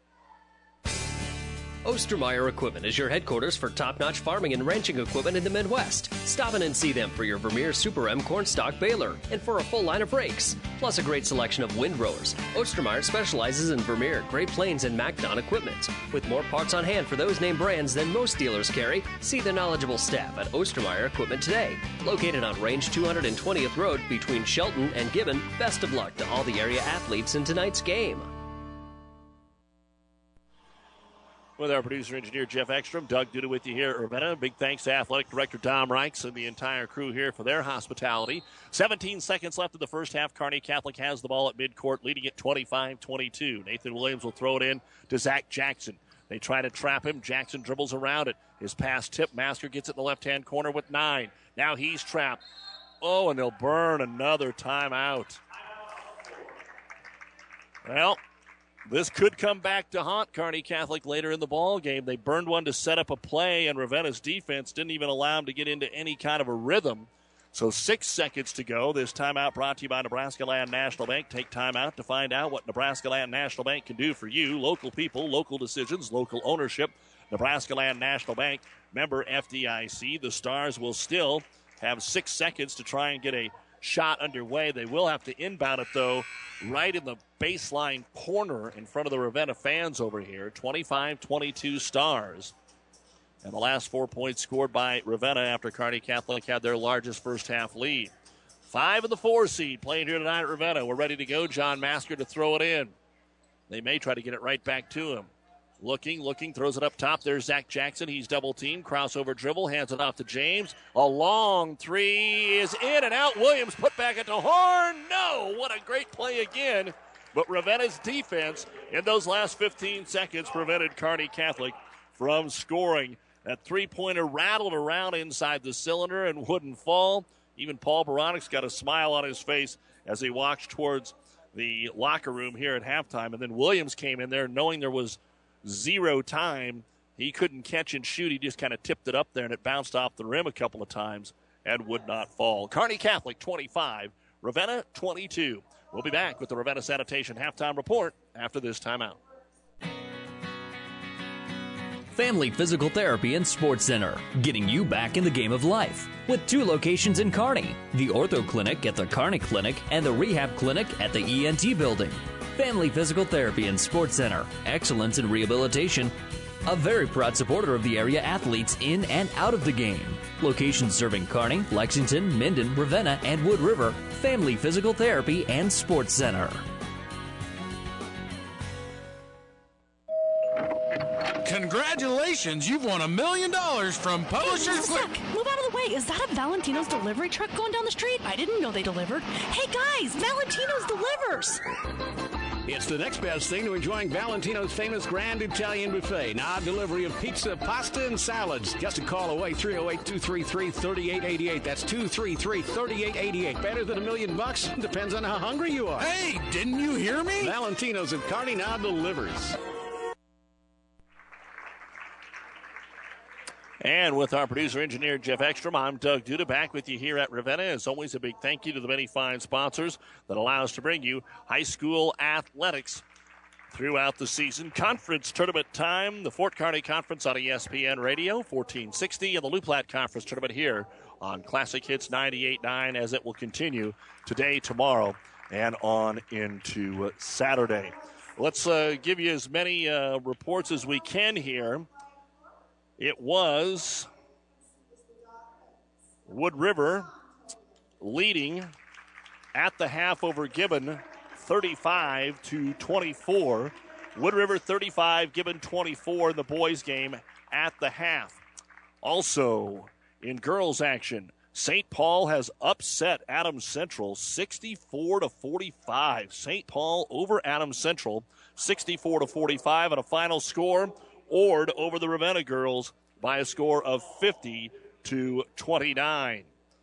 Ostermeyer Equipment is your headquarters for top-notch farming and ranching equipment in the Midwest. Stop in and see them for your Vermeer Super M cornstalk baler and for a full line of rakes, plus a great selection of windrowers. Ostermeyer specializes in Vermeer, Great Plains, and MacDon equipment. With more parts on hand for those name brands than most dealers carry, see the knowledgeable staff at Ostermeyer Equipment today. Located on Range two hundred twentieth Road between Shelton and Gibbon, best of luck to all the area athletes in tonight's game. With our producer-engineer Jeff Ekstrom, Doug Duda with you here at Ravenna. Big thanks to Athletic Director Dom Reichs and the entire crew here for their hospitality. seventeen seconds left in the first half. Kearney Catholic has the ball at midcourt, leading it twenty-five twenty-two. Nathan Williams will throw it in to Zach Jackson. They try to trap him. Jackson dribbles around it. His pass tip. Masker gets it in the left-hand corner with nine. Now he's trapped. Oh, and they'll burn another timeout. Well, this could come back to haunt Kearney Catholic later in the ball game. They burned one to set up a play, and Ravenna's defense didn't even allow them to get into any kind of a rhythm. So six seconds to go. This timeout brought to you by Nebraska Land National Bank. Take time out to find out what Nebraska Land National Bank can do for you. Local people, local decisions, local ownership. Nebraska Land National Bank, member F D I C. The Stars will still have six seconds to try and get a shot underway. They will have to inbound it, though, right in the baseline corner in front of the Ravenna fans over here. twenty-five twenty-two Stars. And the last four points scored by Ravenna after Kearney Catholic had their largest first half lead. Five of the four seed playing here tonight at Ravenna. We're ready to go. John Masker to throw it in. They may try to get it right back to him. Looking, looking, throws it up top. There's Zach Jackson. He's double-teamed. Crossover dribble, hands it off to James. A long three is in and out. Williams put back into Horn. No! What a great play again. But Ravenna's defense in those last fifteen seconds prevented Kearney Catholic from scoring. That three-pointer rattled around inside the cylinder and wouldn't fall. Even Paul Baranik's got a smile on his face as he walks towards the locker room here at halftime. And then Williams came in there knowing there was zero time. He couldn't catch and shoot. He just kind of tipped it up there, and it bounced off the rim a couple of times and would not fall. Kearney Catholic twenty-five, Ravenna twenty-two. We'll be back with the Ravenna Sanitation halftime report after this timeout. Family Physical Therapy and Sports Center, getting you back in the game of life. With two locations in Kearney, the Ortho Clinic at the Kearney Clinic and the Rehab Clinic at the E N T Building. Family Physical Therapy and Sports Center, excellence in rehabilitation. A very proud supporter of the area athletes in and out of the game. Locations serving Kearney, Lexington, Minden, Ravenna, and Wood River. Family Physical Therapy and Sports Center. Congratulations, you've won a million dollars from Publishers Clearing. Move out of the way. Is that a Valentino's delivery truck going down the street? I didn't know they delivered. Hey guys, Valentino's delivers. It's the next best thing to enjoying Valentino's famous Grand Italian Buffet. Now, delivery of pizza, pasta, and salads. Just a call away, three oh eight, two three three, three eight eight eight. That's two three three, three eight eight eight. Better than a million bucks? Depends on how hungry you are. Hey, didn't you hear me? Valentino's at Kearney now delivers. And with our producer-engineer, Jeff Ekstrom, I'm Doug Duda, back with you here at Ravenna. As always, a big thank you to the many fine sponsors that allow us to bring you high school athletics throughout the season. Conference tournament time, the Fort Kearney Conference on E S P N Radio, fourteen sixty, and the Loup Platte Conference tournament here on Classic Hits ninety-eight point nine, as it will continue today, tomorrow, and on into Saturday. Let's uh, give you as many uh, reports as we can here. It was Wood River leading at the half over Gibbon, thirty-five to twenty-four. Wood River thirty-five, Gibbon twenty-four in the boys' game at the half. Also, in girls' action, Saint Paul has upset Adams Central sixty-four to forty-five. Saint Paul over Adams Central, sixty-four to forty-five, and a final score. Ord over the Ravenna girls by a score of fifty to twenty-nine.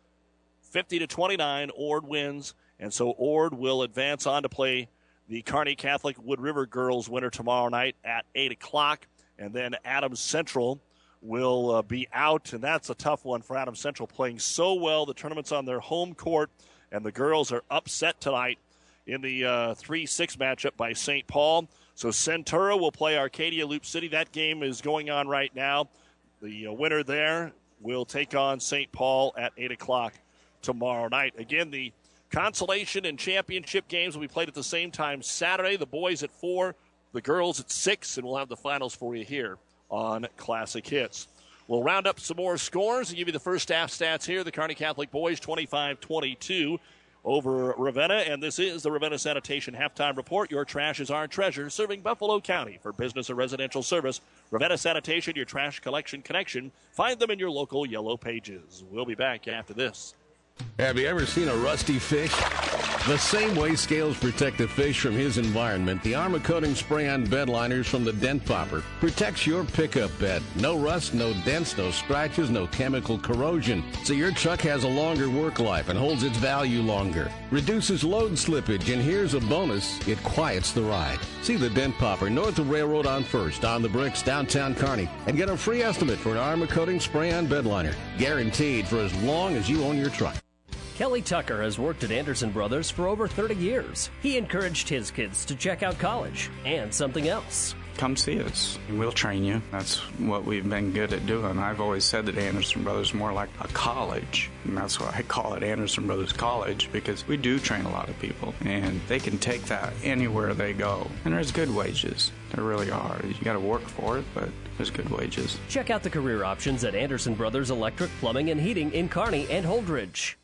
fifty to twenty-nine, Ord wins, and so Ord will advance on to play the Kearney Catholic Wood River girls winner tomorrow night at eight o'clock, and then Adams Central will uh, be out, and that's a tough one for Adams Central, playing so well. The tournament's on their home court, and the girls are upset tonight in the uh, three six matchup by Saint Paul. So Centura will play Arcadia Loop City. That game is going on right now. The uh, winner there will take on Saint Paul at eight o'clock tomorrow night. Again, the consolation and championship games will be played at the same time Saturday. The boys at four, the girls at six, and we'll have the finals for you here on Classic Hits. We'll round up some more scores and give you the first half stats here. The Kearney Catholic boys, twenty-five twenty-two. Over Ravenna, and this is the Ravenna Sanitation Halftime Report. Your trash is our treasure, serving Buffalo County for business or residential service. Ravenna Sanitation, your trash collection connection. Find them in your local yellow pages. We'll be back after this. Have you ever seen a rusty fish? The same way scales protect the fish from his environment, the Armor Coating Spray-On bed liners from the Dent Popper protects your pickup bed. No rust, no dents, no scratches, no chemical corrosion. So your truck has a longer work life and holds its value longer. Reduces load slippage, and here's a bonus, it quiets the ride. See the Dent Popper north of Railroad on First, on the Bricks, downtown Kearney, and get a free estimate for an Armor Coating Spray-On bed liner. Guaranteed for as long as you own your truck. Kelly Tucker has worked at Anderson Brothers for over thirty years. He encouraged his kids to check out college and something else. Come see us. We'll train you. That's what we've been good at doing. I've always said that Anderson Brothers is more like a college, and that's why I call it Anderson Brothers College, because we do train a lot of people, and they can take that anywhere they go. And there's good wages. There really are. You got to work for it, but there's good wages. Check out the career options at Anderson Brothers Electric, Plumbing, and Heating in Kearney and Holdridge.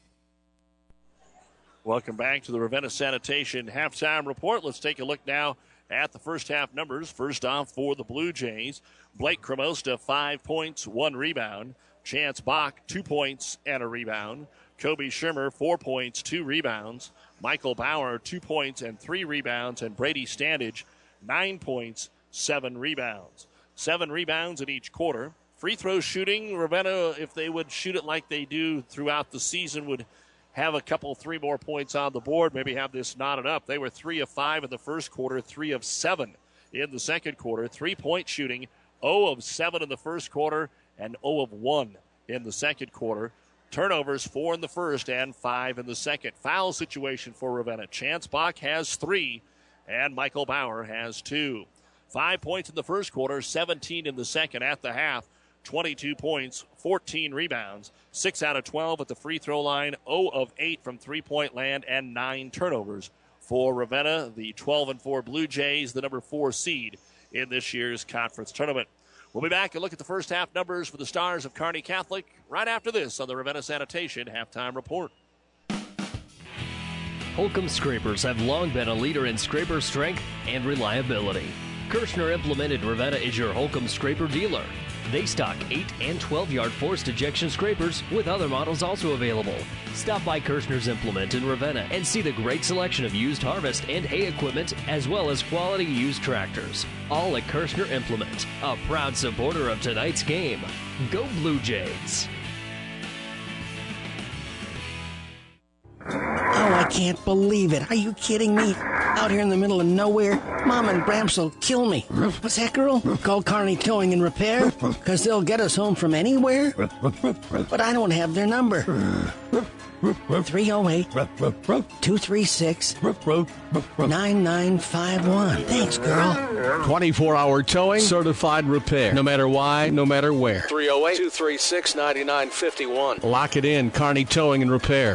Welcome back to the Ravenna Sanitation Halftime Report. Let's take a look now at the first half numbers. First off for the Blue Jays, Blake Cremosta, five points, one rebound. Chance Bach, two points and a rebound. Kobe Schirmer, four points, two rebounds. Michael Bauer, two points and three rebounds. And Brady Standage, nine points, seven rebounds. Seven rebounds in each quarter. Free throw shooting, Ravenna, if they would shoot it like they do throughout the season, would have a couple, three more points on the board, maybe have this knotted up. They were three of five in the first quarter, three of seven in the second quarter. Three-point shooting, zero of seven in the first quarter, and zero of one in the second quarter. Turnovers, four in the first and five in the second. Foul situation for Ravenna. Chance Bach has three, and Michael Bauer has two. Five points in the first quarter, seventeen in the second. At the half, twenty-two points, fourteen rebounds, six out of twelve at the free throw line, zero of eight from three-point land, and nine turnovers for Ravenna, the twelve and four Blue Jays, the number four seed in this year's conference tournament. We'll be back and look at the first half numbers for the Stars of Kearney Catholic right after this on the Ravenna Sanitation Halftime Report. Holcomb Scrapers have long been a leader in scraper strength and reliability. Kirschner Implement in Ravenna is your Holcomb Scraper dealer. They stock eight and twelve-yard forced ejection scrapers with other models also available. Stop by Kirschner's Implement in Ravenna and see the great selection of used harvest and hay equipment as well as quality used tractors. All at Kirschner Implement, a proud supporter of tonight's game. Go Blue Jays! Oh, I can't believe it. Are you kidding me? Out here in the middle of nowhere, Mom and Gramps will kill me. What's that, girl? Call Kearney Towing and Repair? Because they'll get us home from anywhere? But I don't have their number. three oh eight, two three six, nine nine five one. Thanks, girl. twenty-four hour towing, certified repair. No matter why, no matter where. three oh eight, two three six, nine nine five one. Lock it in, Kearney Towing and Repair.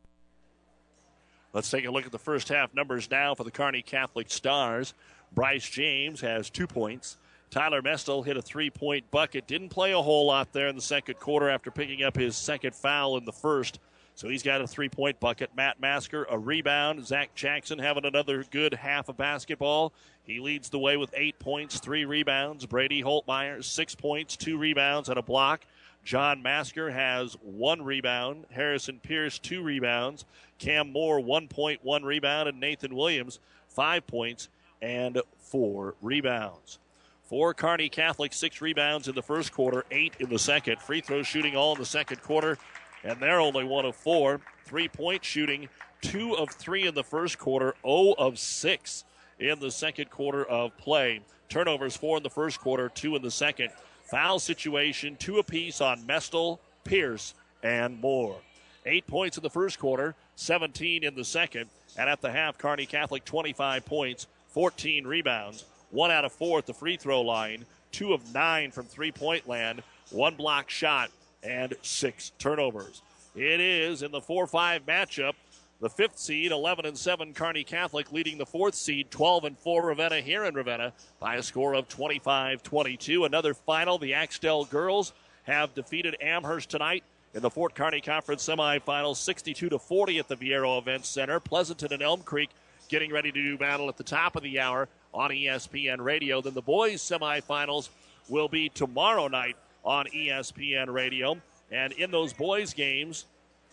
Let's take a look at the first half numbers now for the Kearney Catholic Stars. Bryce James has two points. Tyler Mestel hit a three-point bucket. Didn't play a whole lot there in the second quarter after picking up his second foul in the first. So he's got a three-point bucket. Matt Masker, a rebound. Zach Jackson having another good half of basketball. He leads the way with eight points, three rebounds. Brady Holtmeyer, six points, two rebounds, and a block. John Masker has one rebound. Harrison Pierce, two rebounds. Cam Moore, one point, one rebound. And Nathan Williams, five points and four rebounds. For Kearney Catholic, six rebounds in the first quarter, eight in the second. Free throw shooting all in the second quarter, and they're only one of four. Three-point shooting, two of three in the first quarter, zero of six in the second quarter of play. Turnovers, four in the first quarter, two in the second. Foul situation, two apiece on Mestel, Pierce, and Moore. Eight points in the first quarter, seventeen in the second. And at the half, Kearney Catholic twenty-five points, fourteen rebounds, one out of four at the free throw line, two of nine from three-point land, one block shot, and six turnovers. It is in the four five matchup. The fifth seed, eleven and seven, Kearney Catholic, leading the fourth seed, twelve and four, Ravenna, here in Ravenna, by a score of twenty-five twenty-two. Another final, the Axtell girls have defeated Amherst tonight in the Fort Kearney Conference semifinals, sixty-two to forty at the Viero Events Center. Pleasanton and Elm Creek getting ready to do battle at the top of the hour on E S P N Radio. Then the boys' semifinals will be tomorrow night on E S P N Radio. And in those boys' games,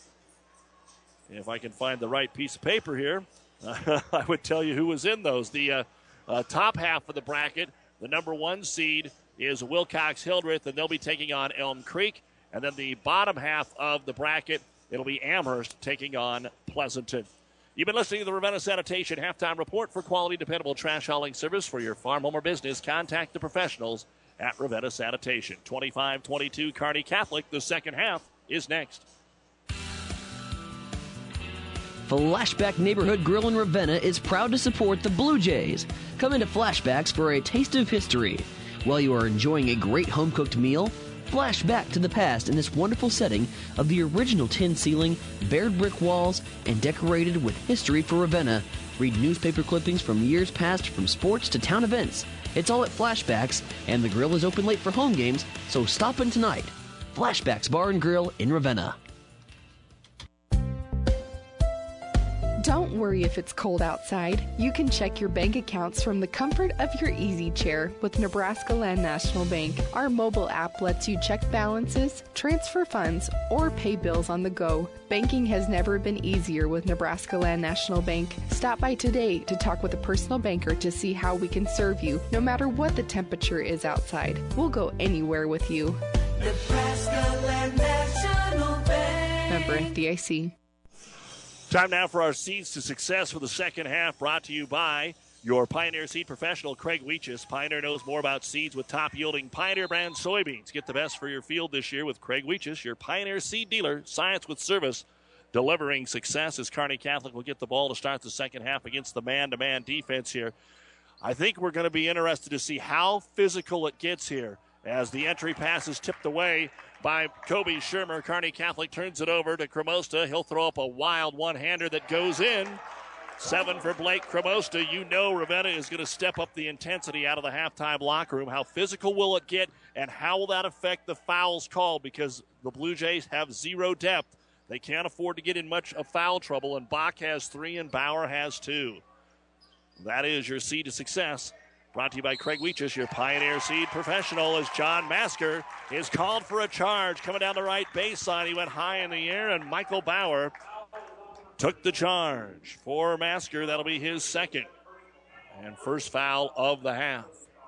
if I can find the right piece of paper here, uh, I would tell you who was in those. The uh, uh, top half of the bracket, the number one seed is Wilcox Hildreth, and they'll be taking on Elm Creek. And then the bottom half of the bracket, it'll be Amherst taking on Pleasanton. You've been listening to the Ravenna Sanitation Halftime Report. For quality, dependable trash hauling service for your farm, home, or business, contact the professionals at Ravenna Sanitation. twenty-five twenty-two Kearney Catholic. The second half is next. Flashback Neighborhood Grill in Ravenna is proud to support the Blue Jays. Come into Flashbacks for a taste of history. While you are enjoying a great home-cooked meal, flash back to the past in this wonderful setting of the original tin ceiling, bared brick walls, and decorated with history for Ravenna. Read newspaper clippings from years past, from sports to town events. It's all at Flashbacks, and the grill is open late for home games, so stop in tonight. Flashbacks Bar and Grill in Ravenna. Don't worry if it's cold outside. You can check your bank accounts from the comfort of your easy chair with Nebraska Land National Bank. Our mobile app lets you check balances, transfer funds, or pay bills on the go. Banking has never been easier with Nebraska Land National Bank. Stop by today to talk with a personal banker to see how we can serve you, no matter what the temperature is outside. We'll go anywhere with you. Nebraska Land National Bank. Member F D I C. Time now for our Seeds to Success for the second half, brought to you by your Pioneer Seed professional, Craig Weeches. Pioneer knows more about seeds with top-yielding Pioneer brand soybeans. Get the best for your field this year with Craig Weeches, your Pioneer Seed dealer. Science with service, delivering success as Kearney Catholic will get the ball to start the second half against the man-to-man defense here I think we're going to be interested to see how physical it gets here as the entry pass is tipped away by Kobe Shermer. Kearney Catholic turns it over to Cremosta. He'll throw up a wild one-hander that goes in. Seven for Blake Cremosta. You know Ravenna is going to step up the intensity out of the halftime locker room. How physical will it get, and how will that affect the fouls called? Because the Blue Jays have zero depth. They can't afford to get in much of foul trouble, and Bach has three and Bauer has two. That is your seed to success. Brought to you by Craig Weeches, your Pioneer Seed professional, as John Masker is called for a charge. Coming down the right baseline, he went high in the air, and Michael Bauer took the charge. For Masker, that'll be his second. And first foul of the half.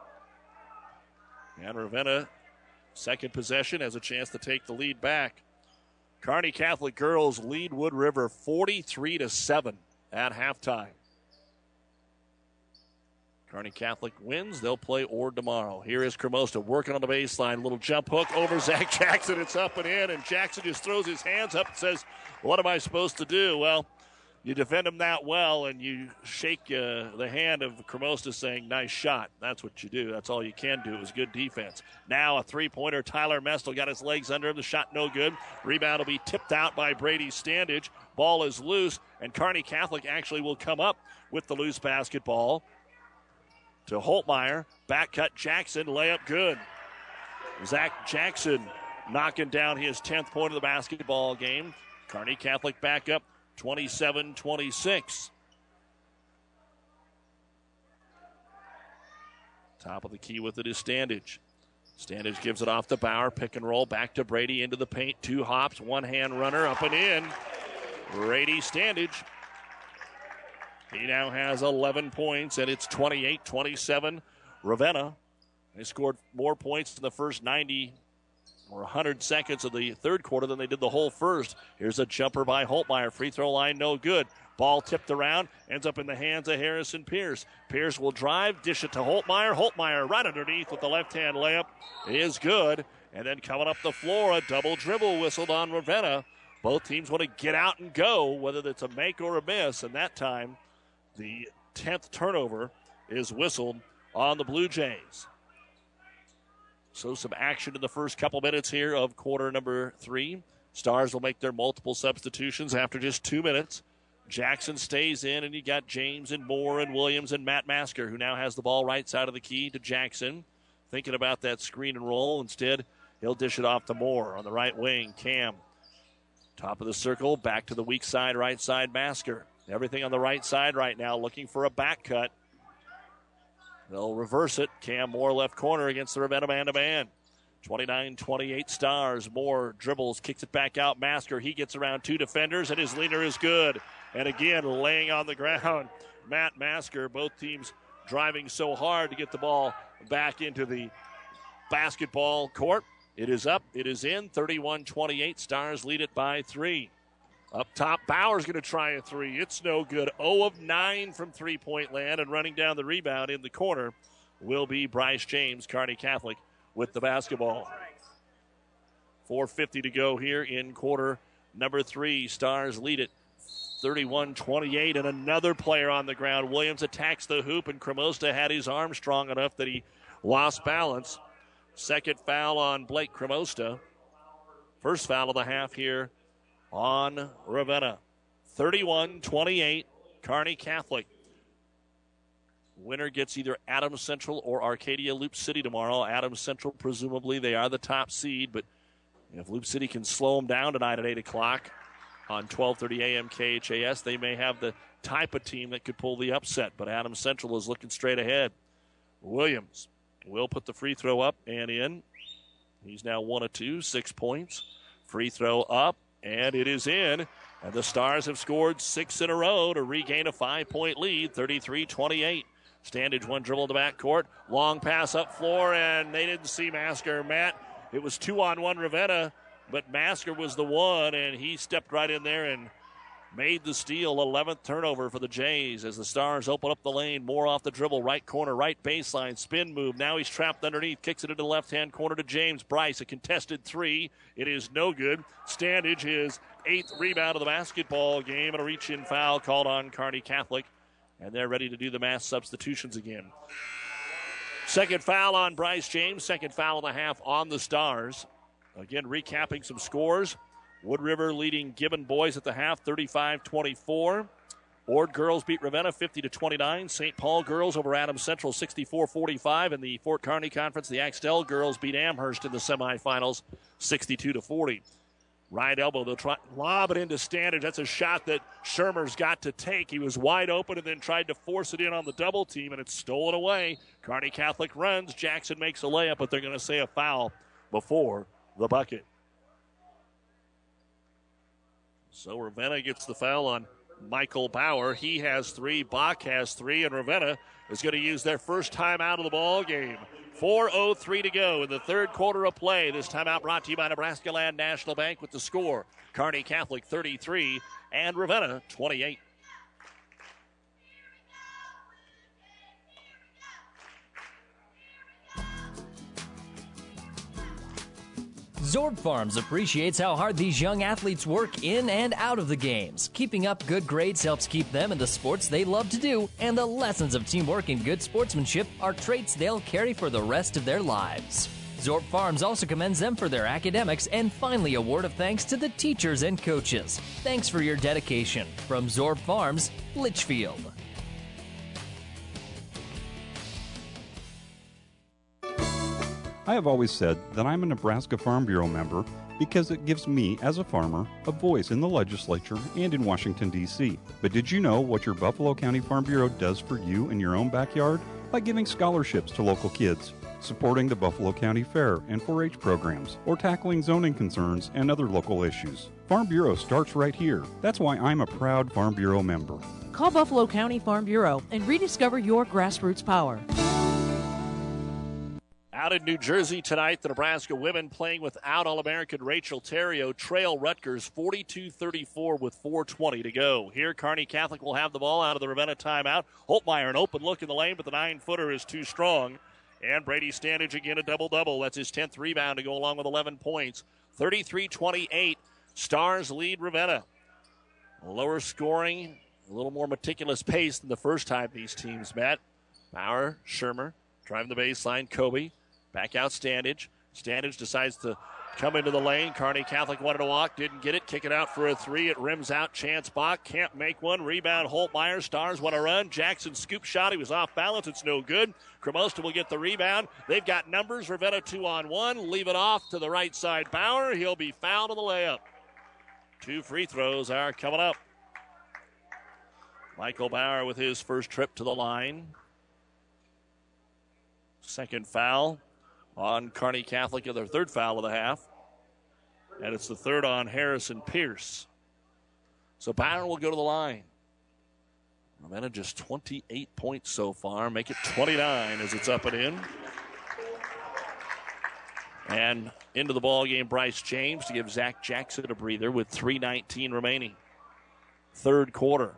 And Ravenna, second possession, has a chance to take the lead back. Kearney Catholic girls lead Wood River forty-three to seven at halftime. Kearney Catholic wins. They'll play Ord tomorrow. Here is Cremosta working on the baseline. Little jump hook over Zach Jackson. It's up and in, and Jackson just throws his hands up and says, what am I supposed to do? Well, you defend him that well, and you shake uh, the hand of Cremosta saying, nice shot. That's what you do. That's all you can do is good defense. Now a three-pointer. Tyler Mestel got his legs under him. The shot no good. Rebound will be tipped out by Brady Standage. Ball is loose, and Kearney Catholic actually will come up with the loose basketball. To Holtmeyer, back cut Jackson, layup good. Zach Jackson knocking down his tenth point of the basketball game. Kearney Catholic back up twenty-seven twenty-six. Top of the key with it is Standage. Standage gives it off to Bauer, pick and roll, back to Brady into the paint, two hops, one hand runner, up and in. Brady Standage. He now has eleven points, and it's twenty-eight twenty-seven. Ravenna, they scored more points in the first ninety or one hundred seconds of the third quarter than they did the whole first. Here's a jumper by Holtmeyer. Free throw line, no good. Ball tipped around, ends up in the hands of Harrison Pierce. Pierce will drive, dish it to Holtmeyer. Holtmeyer right underneath with the left-hand layup is good. And then coming up the floor, a double dribble whistled on Ravenna. Both teams want to get out and go, whether it's a make or a miss, and that time the tenth turnover is whistled on the Blue Jays. So some action in the first couple minutes here of quarter number three. Stars will make their multiple substitutions after just two minutes. Jackson stays in, and you got James and Moore and Williams and Matt Masker, who now has the ball right side of the key to Jackson. Thinking about that screen and roll. Instead, he'll dish it off to Moore on the right wing. Cam, top of the circle, back to the weak side, right side, Masker. Everything on the right side right now, looking for a back cut. They'll reverse it. Cam Moore left corner against the Ravenna man-to-man. twenty-nine twenty-eight Stars. Moore dribbles, kicks it back out. Masker, he gets around two defenders, and his leaner is good. And again, laying on the ground, Matt Masker. Both teams driving so hard to get the ball back into the basketball court. It is up. It is in. thirty-one twenty-eight. Stars lead it by three. Up top, Bauer's going to try a three. It's no good. zero of nine from three-point land, and running down the rebound in the corner will be Bryce James, Kearney Catholic, with the basketball. four fifty to go here in quarter number three. Stars lead it thirty-one twenty-eight, and another player on the ground. Williams attacks the hoop, and Cremosta had his arm strong enough that he lost balance. Second foul on Blake Cremosta. First foul of the half here on Ravenna. thirty-one twenty-eight, Kearney Catholic. Winner gets either Adams Central or Arcadia Loop City tomorrow. Adams Central, presumably, they are the top seed, but if Loop City can slow them down tonight at eight o'clock on twelve thirty a.m. K H A S, they may have the type of team that could pull the upset, but Adams Central is looking straight ahead. Williams will put the free throw up and in. He's now one of two, six points. Free throw up, and it is in. And the Stars have scored six in a row to regain a five-point lead, thirty-three twenty-eight. Standage one dribble to the backcourt. Long pass up floor, and they didn't see Masker. Matt, it was two-on-one Ravenna, but Masker was the one, and he stepped right in there and made the steal. eleventh turnover for the Jays as the Stars open up the lane. More off the dribble, right corner, right baseline, spin move. Now he's trapped underneath, kicks it into the left-hand corner to James Bryce. A contested three. It is no good. Standage, his eighth rebound of the basketball game, and a reach-in foul called on Kearney Catholic. And they're ready to do the mass substitutions again. Second foul on Bryce James. Second foul of the half on the Stars. Again, recapping some scores. Wood River leading Gibbon boys at the half, thirty-five twenty-four. Ord girls beat Ravenna fifty to twenty-nine. Saint Paul girls over Adams Central sixty-four forty-five. In the Fort Kearney Conference, the Axtell girls beat Amherst in the semifinals sixty-two to forty. Right elbow, they'll try, lob it into Standage. That's a shot that Shermer's got to take. He was wide open and then tried to force it in on the double team, and it's stolen away. Kearney Catholic runs. Jackson makes a layup, but they're going to say a foul before the bucket. So Ravenna gets the foul on Michael Bauer. He has three, Bach has three, and Ravenna is going to use their first time out of the ball game. four oh three to go in the third quarter of play. This timeout brought to you by Nebraska Land National Bank with the score. Kearney Catholic thirty-three and Ravenna twenty-eight. Zorb Farms appreciates how hard these young athletes work in and out of the games. Keeping up good grades helps keep them in the sports they love to do, and the lessons of teamwork and good sportsmanship are traits they'll carry for the rest of their lives. Zorb Farms also commends them for their academics, and finally a word of thanks to the teachers and coaches. Thanks for your dedication. From Zorb Farms, Litchfield. I have always said that I'm a Nebraska Farm Bureau member because it gives me, as a farmer, a voice in the legislature and in Washington, D C But did you know what your Buffalo County Farm Bureau does for you in your own backyard? By giving scholarships to local kids, supporting the Buffalo County Fair and four H programs, or tackling zoning concerns and other local issues. Farm Bureau starts right here. That's why I'm a proud Farm Bureau member. Call Buffalo County Farm Bureau and rediscover your grassroots power. Out in New Jersey tonight, the Nebraska women playing without All-American Rachel Terrio trail Rutgers forty-two thirty-four with four twenty to go. Here, Kearney Catholic will have the ball out of the Ravenna timeout. Holtmeyer, an open look in the lane, but the nine-footer is too strong. And Brady Standage again a double-double. That's his tenth rebound to go along with eleven points. thirty-three twenty-eight. Stars lead Ravenna. Lower scoring, a little more meticulous pace than the first time these teams met. Bauer, Shermer, driving the baseline. Kobe. Back out Standage. Standage decides to come into the lane. Kearney Catholic wanted to walk, didn't get it. Kick it out for a three. It rims out. Chance Bach can't make one. Rebound Holtmeyer. Stars want to run. Jackson scoop shot. He was off balance. It's no good. Cremosta will get the rebound. They've got numbers. Ravenna two on one. Leave it off to the right side. Bauer. He'll be fouled on the layup. Two free throws are coming up. Michael Bauer with his first trip to the line. Second foul on Kearney Catholic, their third foul of the half. And it's the third on Harrison Pierce. So Bauer will go to the line. Ravenna just twenty-eight points so far. Make it twenty-nine as it's up and in. And into the ball game, Bryce James to give Zach Jackson a breather with three nineteen remaining. Third quarter.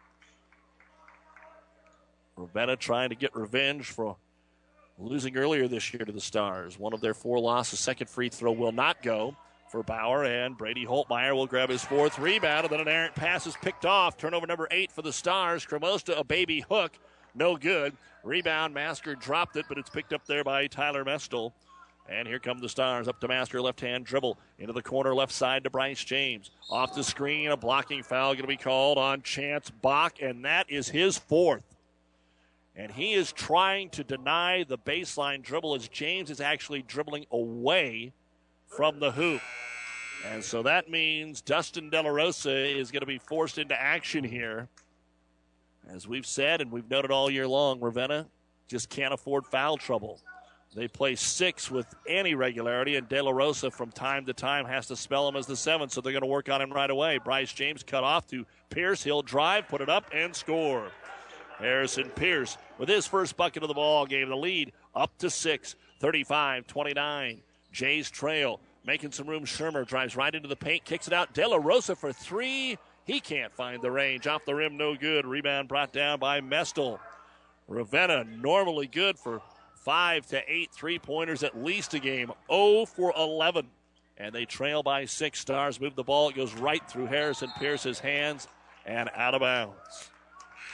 Ravenna trying to get revenge for losing earlier this year to the Stars. One of their four losses. Second free throw will not go for Bauer, and Brady Holtmeyer will grab his fourth rebound, and then an errant pass is picked off. Turnover number eight for the Stars. Cremosta, a baby hook. No good. Rebound, Masker dropped it, but it's picked up there by Tyler Mestel. And here come the Stars. Up to Masker, left-hand dribble. Into the corner, left side to Bryce James. Off the screen, a blocking foul going to be called on Chance Bach, and that is his fourth. And he is trying to deny the baseline dribble as James is actually dribbling away from the hoop. And so that means Dustin De La Rosa is going to be forced into action here. As we've said and we've noted all year long, Ravenna just can't afford foul trouble. They play six with any regularity, and De La Rosa from time to time has to spell him as the seventh, so they're going to work on him right away. Bryce James cut off to Pierce. He'll drive, put it up, and score. Harrison Pierce with his first bucket of the ball game. The lead up to six, thirty-five twenty-nine. Jays trail, making some room. Shermer drives right into the paint, kicks it out. De La Rosa for three. He can't find the range. Off the rim, no good. Rebound brought down by Mestel. Ravenna normally good for five to eight three-pointers at least a game. oh for eleven. And they trail by six. Stars move the ball. It goes right through Harrison Pierce's hands and out of bounds.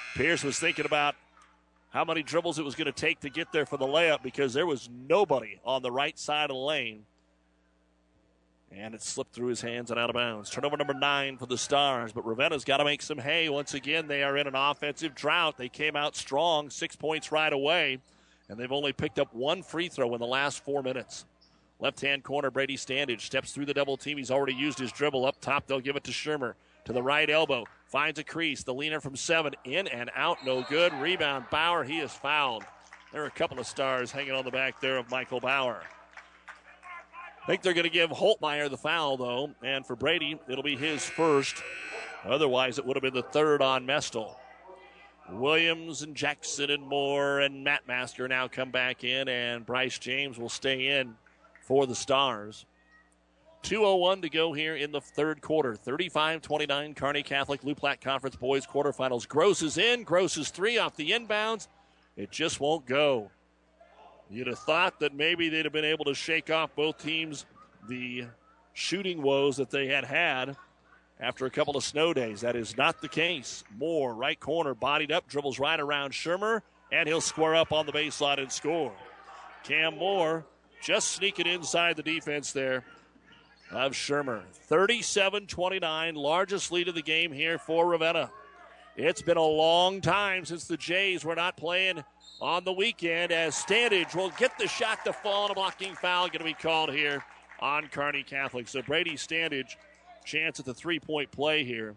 Pierce was thinking about how many dribbles it was going to take to get there for the layup because there was nobody on the right side of the lane. And it slipped through his hands and out of bounds. Turnover number nine for the Stars, but Ravenna's got to make some hay. Once again, they are in an offensive drought. They came out strong, six points right away, and they've only picked up one free throw in the last four minutes. Left-hand corner, Brady Standage steps through the double team. He's already used his dribble. Up top, they'll give it to Shermer. To the right elbow, finds a crease. The leaner from seven, in and out, no good. Rebound, Bauer, he is fouled. There are a couple of Stars hanging on the back there of Michael Bauer. I think they're going to give Holtmeyer the foul, though, and for Brady, it'll be his first. Otherwise, it would have been the third on Mestel. Williams and Jackson and Moore and Matt Masker now come back in, and Bryce James will stay in for the Stars. two oh one to go here in the third quarter. thirty-five twenty-nine, Kearney Catholic Loup Platte Conference Boys quarterfinals. Gross is in. Gross is three off the inbounds. It just won't go. You'd have thought that maybe they'd have been able to shake off both teams the shooting woes that they had had after a couple of snow days. That is not the case. Moore, right corner, bodied up, dribbles right around Shermer, and he'll square up on the baseline and score. Cam Moore just sneaking inside the defense there of Shermer. thirty-seven twenty-nine, largest lead of the game here for Ravenna. It's been a long time since the Jays were not playing on the weekend, as Standage will get the shot to fall, and a blocking foul going to be called here on Kearney Catholic. So Brady Standage, chance at the three-point play here.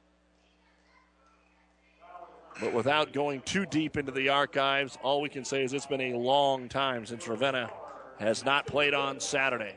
But without going too deep into the archives, all we can say is it's been a long time since Ravenna has not played on Saturday.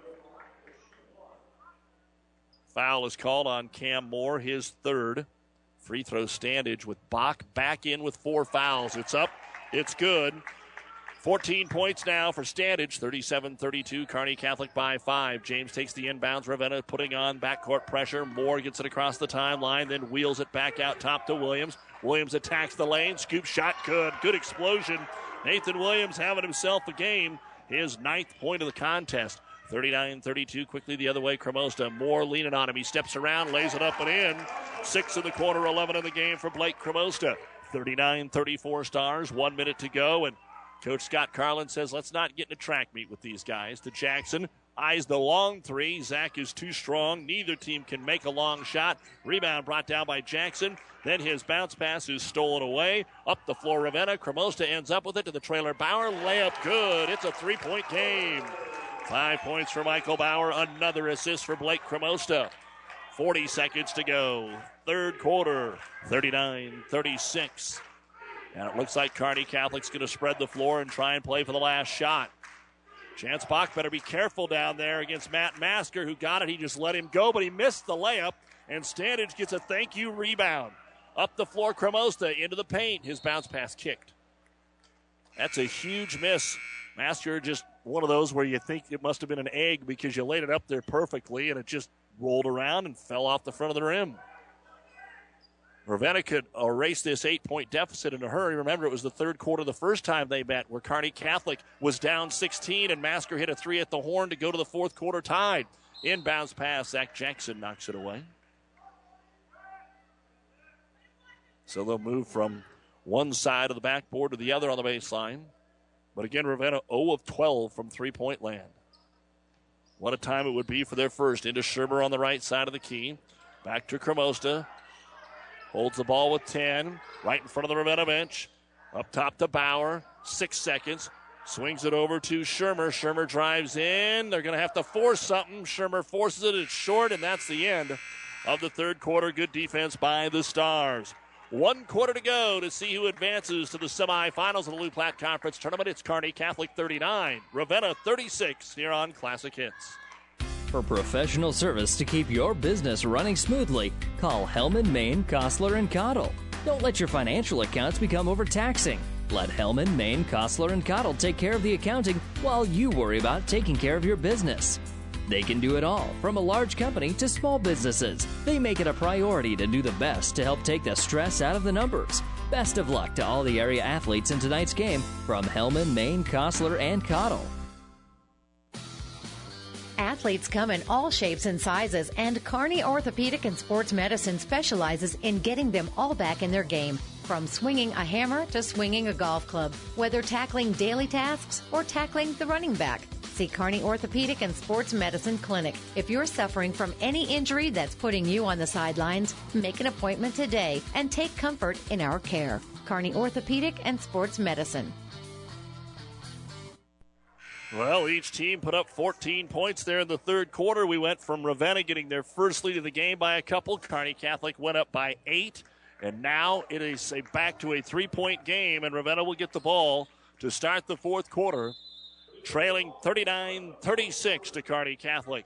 Foul is called on Cam Moore, his third. Free throw Standage with Bach back in with four fouls. It's up. It's good. fourteen points now for Standage. thirty-seven thirty-two, Kearney Catholic by five. James takes the inbounds. Ravenna putting on backcourt pressure. Moore gets it across the timeline, then wheels it back out top to Williams. Williams attacks the lane. Scoop shot good. Good explosion. Nathan Williams having himself a game. His ninth point of the contest. thirty-nine thirty-two, quickly the other way, Cremosta. Moore leaning on him. He steps around, lays it up and in. Six in the quarter, eleven in the game for Blake Cremosta. thirty-nine thirty-four Stars, one minute to go, and Coach Scott Carlin says, let's not get in a track meet with these guys. To Jackson, eyes the long three. Zach is too strong. Neither team can make a long shot. Rebound brought down by Jackson. Then his bounce pass is stolen away. Up the floor, Ravenna. Cremosta ends up with it to the trailer. Bauer, layup good. It's a three-point game. Five points for Michael Bauer. Another assist for Blake Cremosta. forty seconds to go. Third quarter, thirty-nine thirty-six. And it looks like Kearney Catholic's going to spread the floor and try and play for the last shot. Chance Bach better be careful down there against Matt Masker, who got it. He just let him go, but he missed the layup, and Standage gets a thank you rebound. Up the floor, Cremosta into the paint. His bounce pass kicked. That's a huge miss. Masker just one of those where you think it must have been an egg because you laid it up there perfectly, and it just rolled around and fell off the front of the rim. Ravenna could erase this eight-point deficit in a hurry. Remember, it was the third quarter the first time they met, where Kearney Catholic was down sixteen, and Masker hit a three at the horn to go to the fourth quarter tied. Inbounds pass, Zach Jackson knocks it away. So they'll move from one side of the backboard to the other on the baseline. But again, Ravenna zero of twelve from three-point land. What a time it would be for their first. Into Shermer on the right side of the key. Back to Cremosta. Holds the ball with ten. Right in front of the Ravenna bench. Up top to Bauer. Six seconds. Swings it over to Shermer. Shermer drives in. They're going to have to force something. Shermer forces it. It's short, and that's the end of the third quarter. Good defense by the Stars. One quarter to go to see who advances to the semifinals of the Loup Platte Conference Tournament. It's Kearney Catholic thirty-nine, Ravenna thirty-six here on Classic Hits. For professional service to keep your business running smoothly, call Hellman, Maine, Kostler, and Cottle. Don't let your financial accounts become overtaxing. Let Hellman, Maine, Kostler, and Cottle take care of the accounting while you worry about taking care of your business. They can do it all, from a large company to small businesses. They make it a priority to do the best to help take the stress out of the numbers. Best of luck to all the area athletes in tonight's game from Hellman, Maine, Kostler, and Cottle. Athletes come in all shapes and sizes, and Kearney Orthopedic and Sports Medicine specializes in getting them all back in their game. from swinging a hammer to swinging a golf club, whether tackling daily tasks or tackling the running back. See Kearney Orthopedic and Sports Medicine Clinic. If you're suffering from any injury that's putting you on the sidelines, make an appointment today and take comfort in our care. Kearney Orthopedic and Sports Medicine. Well, each team put up fourteen points there in the third quarter. We went from Ravenna getting their first lead of the game by a couple. Kearney Catholic went up by eight. And now it is a back to a three-point game, and Ravenna will get the ball to start the fourth quarter, trailing thirty-nine thirty-six to Kearney Catholic.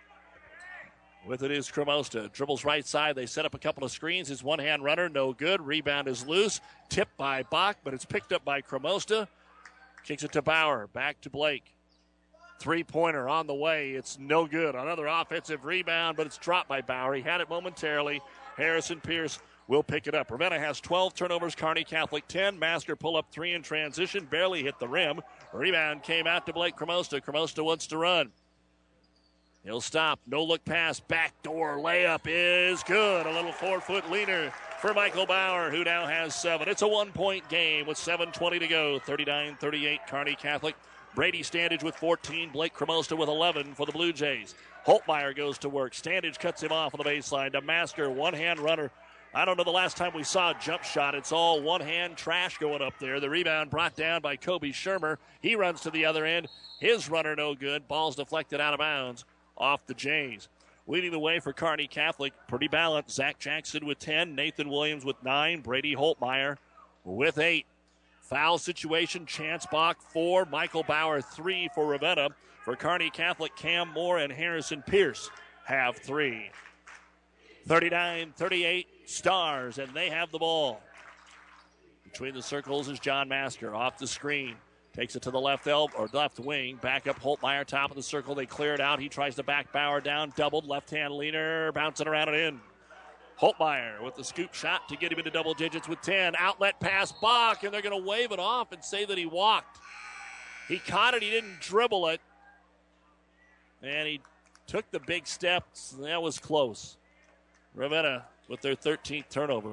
With it is Cremosta. Dribbles right side. They set up a couple of screens. His one-hand runner, no good. Rebound is loose. Tipped by Bach, but it's picked up by Cremosta. Kicks it to Bauer. Back to Blake. Three-pointer on the way. It's no good. Another offensive rebound, but it's dropped by Bauer. He had it momentarily. Harrison Pierce will pick it up. Ravenna has twelve turnovers. Kearney Catholic ten. Masker pull up three in transition. Barely hit the rim. Rebound came out to Blake Cremosta. Cremosta wants to run. He'll stop. No look pass. Backdoor layup is good. A little four-foot leaner for Michael Bauer, who now has seven. It's a one-point game with seven twenty to go. thirty-nine thirty-eight Kearney Catholic. Brady Standage with fourteen. Blake Cremosta with eleven for the Blue Jays. Holtmeyer goes to work. Standage cuts him off on the baseline. To Masker, one-hand runner. I don't know the last time we saw a jump shot. It's all one-hand trash going up there. The rebound brought down by Kobe Shermer. He runs to the other end. His runner no good. Ball's deflected out of bounds off the Jays. Leading the way for Kearney Catholic, pretty balanced. Zach Jackson with ten. Nathan Williams with nine. Brady Holtmeyer with eight. Foul situation. Chance Bach four. Michael Bauer three for Ravenna. For Kearney Catholic, Cam Moore and Harrison Pierce have three. thirty-nine thirty-eight Stars, and they have the ball. Between the circles is John Masker off the screen. Takes it to the left elbow or left wing. Back up Holtmeyer, top of the circle. They clear it out. He tries to back Bauer down. Doubled left-hand leaner, bouncing around and in. Holtmeyer with the scoop shot to get him into double digits with ten. Outlet pass, Bach, and they're going to wave it off and say that he walked. He caught it. He didn't dribble it. And he took the big steps. That was close. Ravenna with their thirteenth turnover.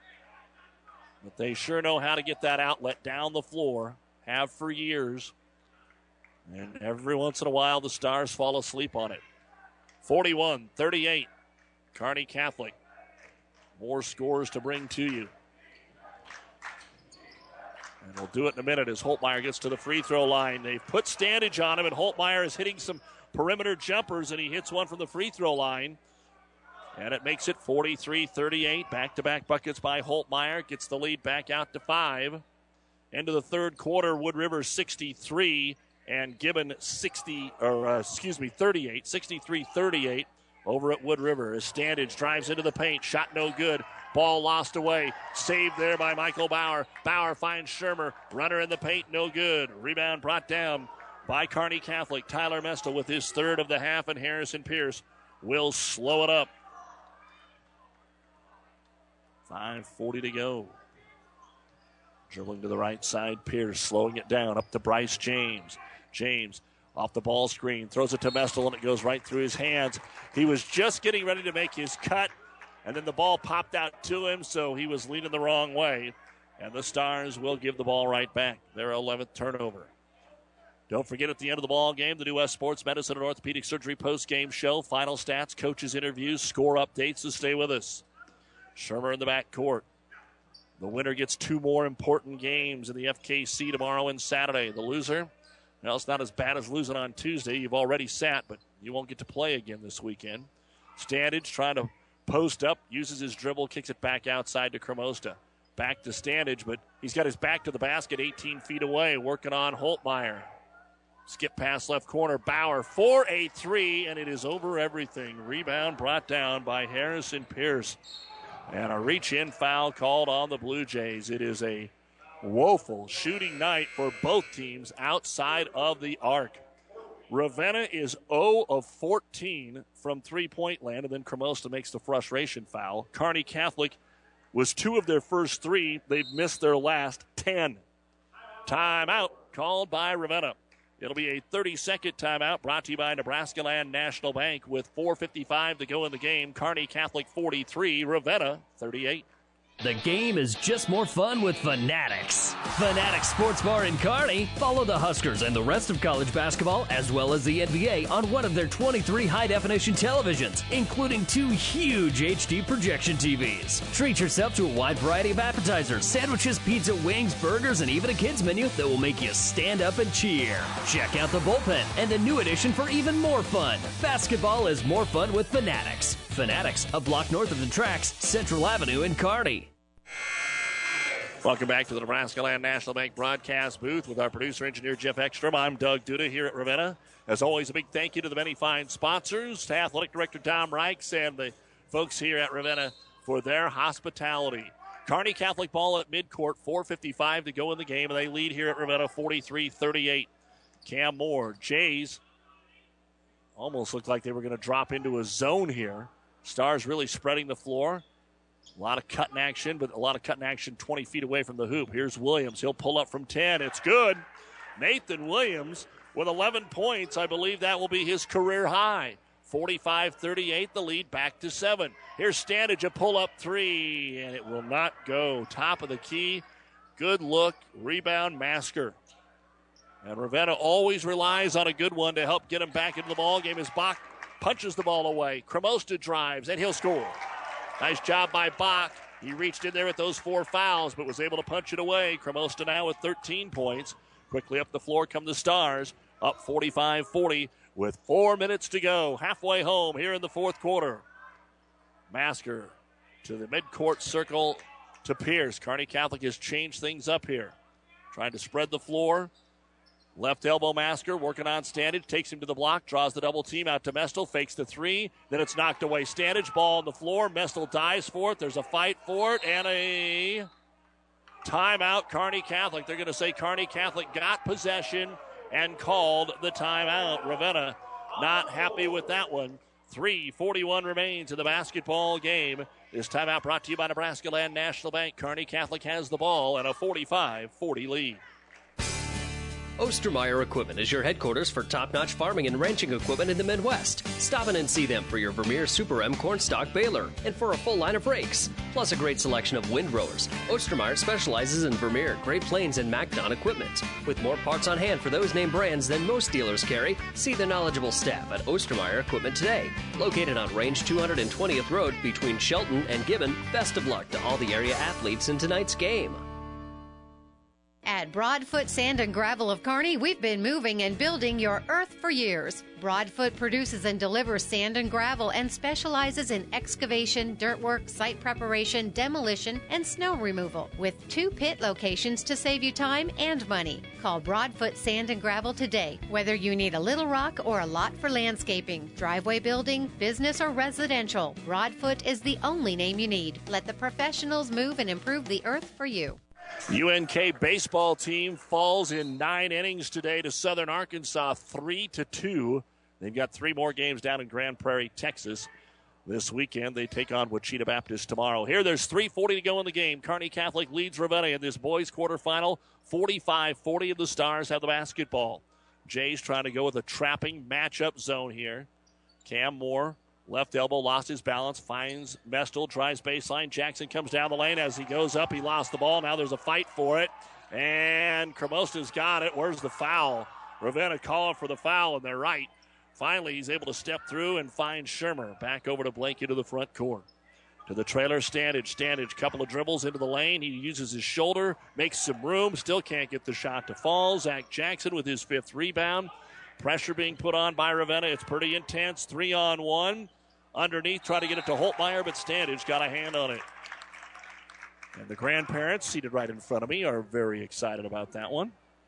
But they sure know how to get that outlet down the floor. Have for years. And every once in a while, the Stars fall asleep on it. forty-one thirty-eight. Kearney Catholic. More scores to bring to you. And we'll do it in a minute as Holtmeyer gets to the free throw line. They've put Standage on him, and Holtmeyer is hitting some perimeter jumpers, and he hits one from the free throw line. And it makes it forty-three thirty-eight. Back-to-back buckets by Holtmeyer. Gets the lead back out to five. Into the third quarter, Wood River sixty-three and Gibbon sixty, or uh, excuse me, thirty-eight. sixty-three thirty-eight over at Wood River as Standage drives into the paint. Shot no good. Ball lost away. Saved there by Michael Bauer. Bauer finds Shermer. Runner in the paint, no good. Rebound brought down by Kearney Catholic. Tyler Mestel with his third of the half, and Harrison Pierce will slow it up. five forty to go. Dribbling to the right side, Pierce slowing it down up to Bryce James. James off the ball screen, throws it to Mestel, and it goes right through his hands. He was just getting ready to make his cut, and then the ball popped out to him, so he was leaning the wrong way. And the Stars will give the ball right back. Their eleventh turnover. Don't forget, at the end of the ball game, the New West Sports Medicine and Orthopedic Surgery post-game show. Final stats, coaches' interviews, score updates, so stay with us. Shermer in the back court. The winner gets two more important games in the F K C tomorrow and Saturday. The loser, well, it's not as bad as losing on Tuesday. You've already sat, but you won't get to play again this weekend. Standage trying to post up, uses his dribble, kicks it back outside to Cremosta. Back to Standage, but he's got his back to the basket eighteen feet away, working on Holtmeyer. Skip pass left corner, Bauer for a three, and it is over everything. Rebound brought down by Harrison Pierce. And a reach-in foul called on the Blue Jays. It is a woeful shooting night for both teams outside of the arc. Ravenna is zero of fourteen from three-point land, and then Cremosta makes the frustration foul. Kearney Catholic was two of their first three. They've missed their last ten. Timeout called by Ravenna. It'll be a thirty-second timeout brought to you by Nebraska Land National Bank with four fifty-five to go in the game. Kearney Catholic forty-three, Ravenna thirty-eight. The game is just more fun with Fanatics. Fanatics Sports Bar in Kearney. Follow the Huskers and the rest of college basketball, as well as the N B A, on one of their twenty-three high-definition televisions, including two huge H D projection T Vs. Treat yourself to a wide variety of appetizers, sandwiches, pizza, wings, burgers, and even a kids menu that will make you stand up and cheer. Check out the bullpen and a new addition for even more fun. Basketball is more fun with Fanatics. Fanatics, a block north of the tracks, Central Avenue in Kearney. Welcome back to the Nebraska Land National Bank broadcast booth with our producer engineer Jeff Ekstrom. I'm Doug Duda here at Ravenna. As always, a big thank you to the many fine sponsors, to Athletic Director Tom Reichs and the folks here at Ravenna for their hospitality. Kearney Catholic ball at midcourt, four fifty-five to go in the game, and they lead here at Ravenna forty-three thirty-eight. Cam Moore, Jays almost looked like they were going to drop into a zone here. Stars really spreading the floor. A lot of cutting action, but a lot of cutting action twenty feet away from the hoop. Here's Williams. He'll pull up from ten. It's good. Nathan Williams with eleven points. I believe that will be his career high. forty-five thirty-eight, the lead back to seven. Here's Standage, a pull-up three, and it will not go. Top of the key. Good look. Rebound, Masker. And Ravenna always relies on a good one to help get him back into the ball game as Bach punches the ball away. Cremosta drives, and he'll score. Nice job by Bach. He reached in there with those four fouls, but was able to punch it away. Cremosta now with thirteen points. Quickly up the floor come the Stars, up forty-five forty with four minutes to go. Halfway home here in the fourth quarter. Masker to the midcourt circle to Pierce. Kearney Catholic has changed things up here. Trying to spread the floor. Left elbow Masker working on Standage. Takes him to the block. Draws the double team out to Mestel. Fakes the three. Then it's knocked away. Standage. Ball on the floor. Mestel dives for it. There's a fight for it. And a timeout. Kearney Catholic. They're going to say Kearney Catholic got possession and called the timeout. Ravenna not happy with that one. three forty-one remains in the basketball game. This timeout brought to you by Nebraska Land National Bank. Kearney Catholic has the ball and a forty-five forty lead. Ostermeyer Equipment is your headquarters for top-notch farming and ranching equipment in the Midwest. Stop in and see them for your Vermeer Super M cornstalk baler and for a full line of rakes, plus a great selection of windrowers. Ostermeyer specializes in Vermeer, Great Plains, and MacDon equipment. With more parts on hand for those name brands than most dealers carry, see the knowledgeable staff at Ostermeyer Equipment today. Located on Range two hundred twentieth Road between Shelton and Gibbon, best of luck to all the area athletes in tonight's game. At Broadfoot Sand and Gravel of Kearney, we've been moving and building your earth for years. Broadfoot produces and delivers sand and gravel and specializes in excavation, dirt work, site preparation, demolition, and snow removal, with two pit locations to save you time and money. Call Broadfoot Sand and Gravel today, whether you need a little rock or a lot for landscaping, driveway building, business, or residential. Broadfoot is the only name you need. Let the professionals move and improve the earth for you. U N K baseball team falls in nine innings today to Southern Arkansas, three to two. They've got three more games down in Grand Prairie, Texas. This weekend, they take on Wichita Baptist tomorrow. Here, there's three forty to go in the game. Kearney Catholic leads Ravenna in this boys' quarterfinal. forty-five forty of the Stars have the basketball. Jays trying to go with a trapping matchup zone here. Cam Moore, left elbow, lost his balance, finds Mestel, drives baseline. Jackson comes down the lane. As he goes up, he lost the ball. Now there's a fight for it. And Cremosta's got it. Where's the foul? Ravenna calling for the foul, and they're right. Finally, he's able to step through and find Shermer. Back over to Blake into the front court. To the trailer, Standage. Standage, couple of dribbles into the lane. He uses his shoulder, makes some room, still can't get the shot to fall. Zach Jackson with his fifth rebound. Pressure being put on by Ravenna. It's pretty intense. Three on one. Underneath, try to get it to Holtmeyer, but Standage got a hand on it. And the grandparents, seated right in front of me, are very excited about that one.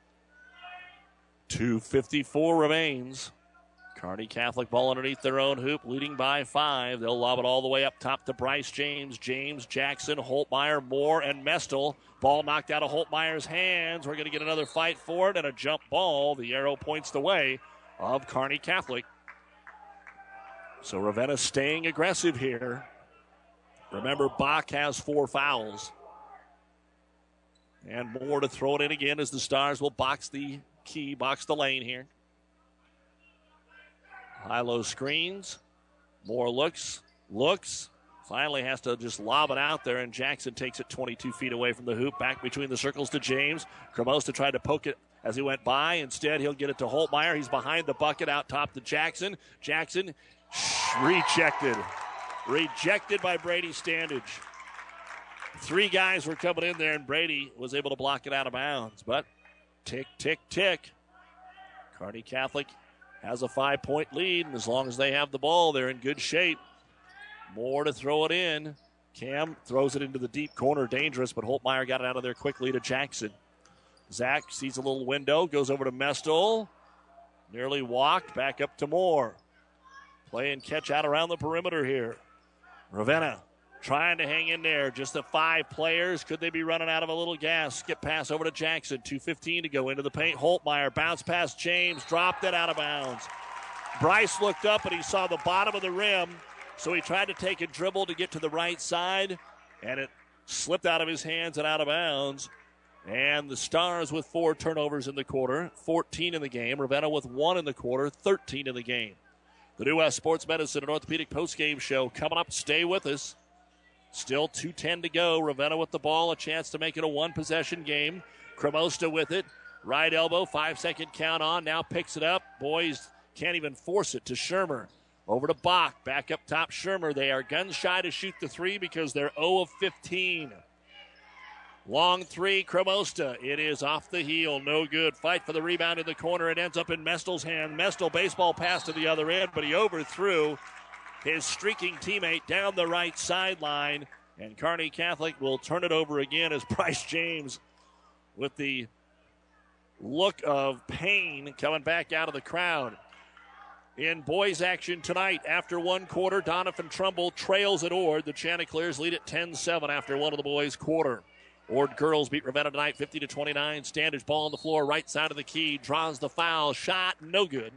two fifty-four remains. Kearney Catholic ball underneath their own hoop, leading by five. They'll lob it all the way up top to Bryce James. James, Jackson, Holtmeyer, Moore, and Mestel. Ball knocked out of Holtmeyer's hands. We're going to get another fight for it and a jump ball. The arrow points the way of Kearney Catholic. So Ravenna staying aggressive here. Remember, Bach has four fouls. And Moore to throw it in again as the Stars will box the key, box the lane here. High-low screens. Moore looks, looks, Finally has to just lob it out there, and Jackson takes it twenty-two feet away from the hoop. Back between the circles to James. Cremosta tried to poke it as he went by. Instead, he'll get it to Holtmeyer. He's behind the bucket, out top to Jackson. Jackson rejected. Rejected by Brady Standage. Three guys were coming in there, and Brady was able to block it out of bounds. But tick, tick, tick. Kearney Catholic has a five-point lead, and as long as they have the ball, they're in good shape. More to throw it in. Cam throws it into the deep corner. Dangerous, but Holtmeyer got it out of there quickly to Jackson. Zach sees a little window, goes over to Mestel. Nearly walked, back up to Moore. Play and catch out around the perimeter here. Ravenna trying to hang in there. Just the five players. Could they be running out of a little gas? Skip pass over to Jackson. two fifteen to go into the paint. Holtmeyer bounce past James. Dropped it out of bounds. Bryce looked up and he saw the bottom of the rim. So he tried to take a dribble to get to the right side. And it slipped out of his hands and out of bounds. And the Stars with four turnovers in the quarter. fourteen in the game. Ravenna with one in the quarter. thirteen in the game. The New West Sports Medicine and Orthopedic postgame show coming up. Stay with us. Still two ten to go. Ravenna with the ball. A chance to make it a one-possession game. Cremosta with it. Right elbow. Five-second count on. Now picks it up. Boys can't even force it to Shermer. Over to Bach. Back up top Shermer. They are gun shy to shoot the three because they're zero of fifteen. Long three, Cremosta. It is off the heel. No good. Fight for the rebound in the corner. It ends up in Mestel's hand. Mestel baseball pass to the other end, but he overthrew his streaking teammate down the right sideline. And Kearney Catholic will turn it over again as Bryce James, with the look of pain, coming back out of the crowd. In boys action tonight, after one quarter, Doniphan Trumbull trails at Ord. The Chanticleers lead at ten seven after one of the boys' quarter. Ord girls beat Ravenna tonight fifty to twenty-nine. Standage ball on the floor, right side of the key. Draws the foul. Shot, no good.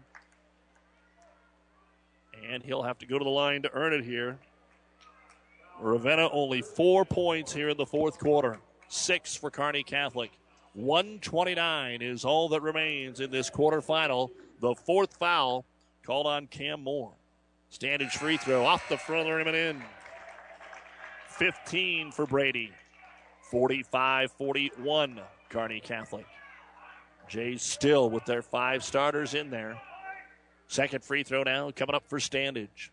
And he'll have to go to the line to earn it here. Ravenna only four points here in the fourth quarter. Six for Kearney Catholic. one twenty-nine is all that remains in this quarterfinal. The fourth foul called on Cam Moore. Standage free throw off the front of the rim and in. fifteen for Brady. forty-five forty-one, Kearney Catholic. Jays still with their five starters in there. Second free throw now coming up for Standage.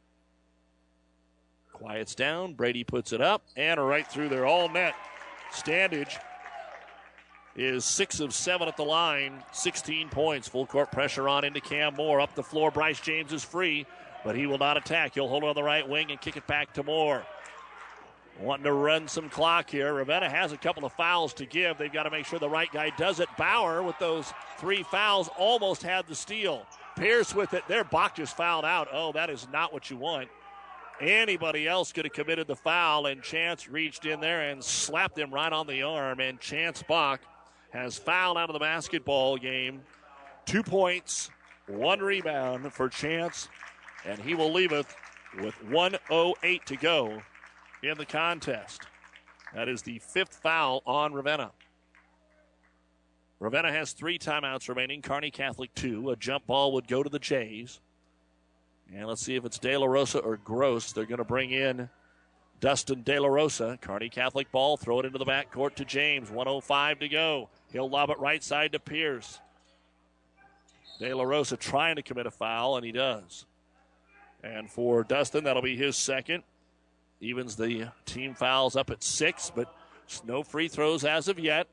Quiets down. Brady puts it up and right through there, all net. Standage is six of seven at the line, sixteen points. Full court pressure on into Cam Moore. Up the floor, Bryce James is free, but he will not attack. He'll hold it on the right wing and kick it back to Moore. Wanting to run some clock here. Ravenna has a couple of fouls to give. They've got to make sure the right guy does it. Bauer, with those three fouls, almost had the steal. Pierce with it. There, Bach just fouled out. Oh, that is not what you want. Anybody else could have committed the foul, and Chance reached in there and slapped him right on the arm. And Chance Bach has fouled out of the basketball game. Two points, one rebound for Chance, and he will leave it with one oh eight to go in the contest. That is the fifth foul on Ravenna. Ravenna has three timeouts remaining. Kearney Catholic two. A jump ball would go to the Jays. And let's see if it's De La Rosa or Gross. They're going to bring in Dustin De La Rosa. Kearney Catholic ball. Throw it into the backcourt to James. one oh five to go. He'll lob it right side to Pierce. De La Rosa trying to commit a foul, and he does. And for Dustin, that'll be his second. Evens the team fouls up at six, but no free throws as of yet.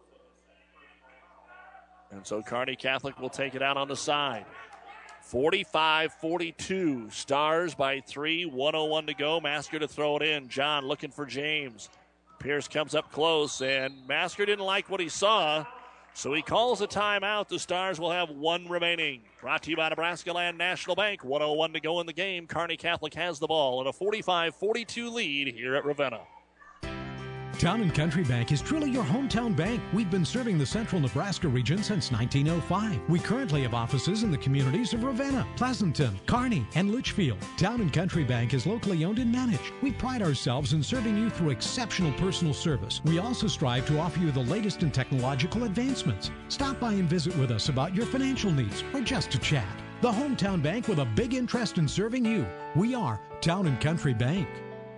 And so Kearney Catholic will take it out on the side. forty-five forty-two. Stars by three. one oh one to go. Masker to throw it in. John looking for James. Pierce comes up close, and Masker didn't like what he saw, so he calls a timeout. The Stars will have one remaining. Brought to you by Nebraska Land National Bank. one oh one to go in the game. Kearney Catholic has the ball in a forty-five forty-two lead here at Ravenna. Town and Country Bank is truly your hometown bank. We've been serving the central Nebraska region since nineteen oh five. We currently have offices in the communities of Ravenna, Pleasanton, Kearney, and Litchfield. Town and Country Bank is locally owned and managed. We pride ourselves in serving you through exceptional personal service. We also strive to offer you the latest in technological advancements. Stop by and visit with us about your financial needs or just to chat. The hometown bank with a big interest in serving you. We are Town and Country Bank.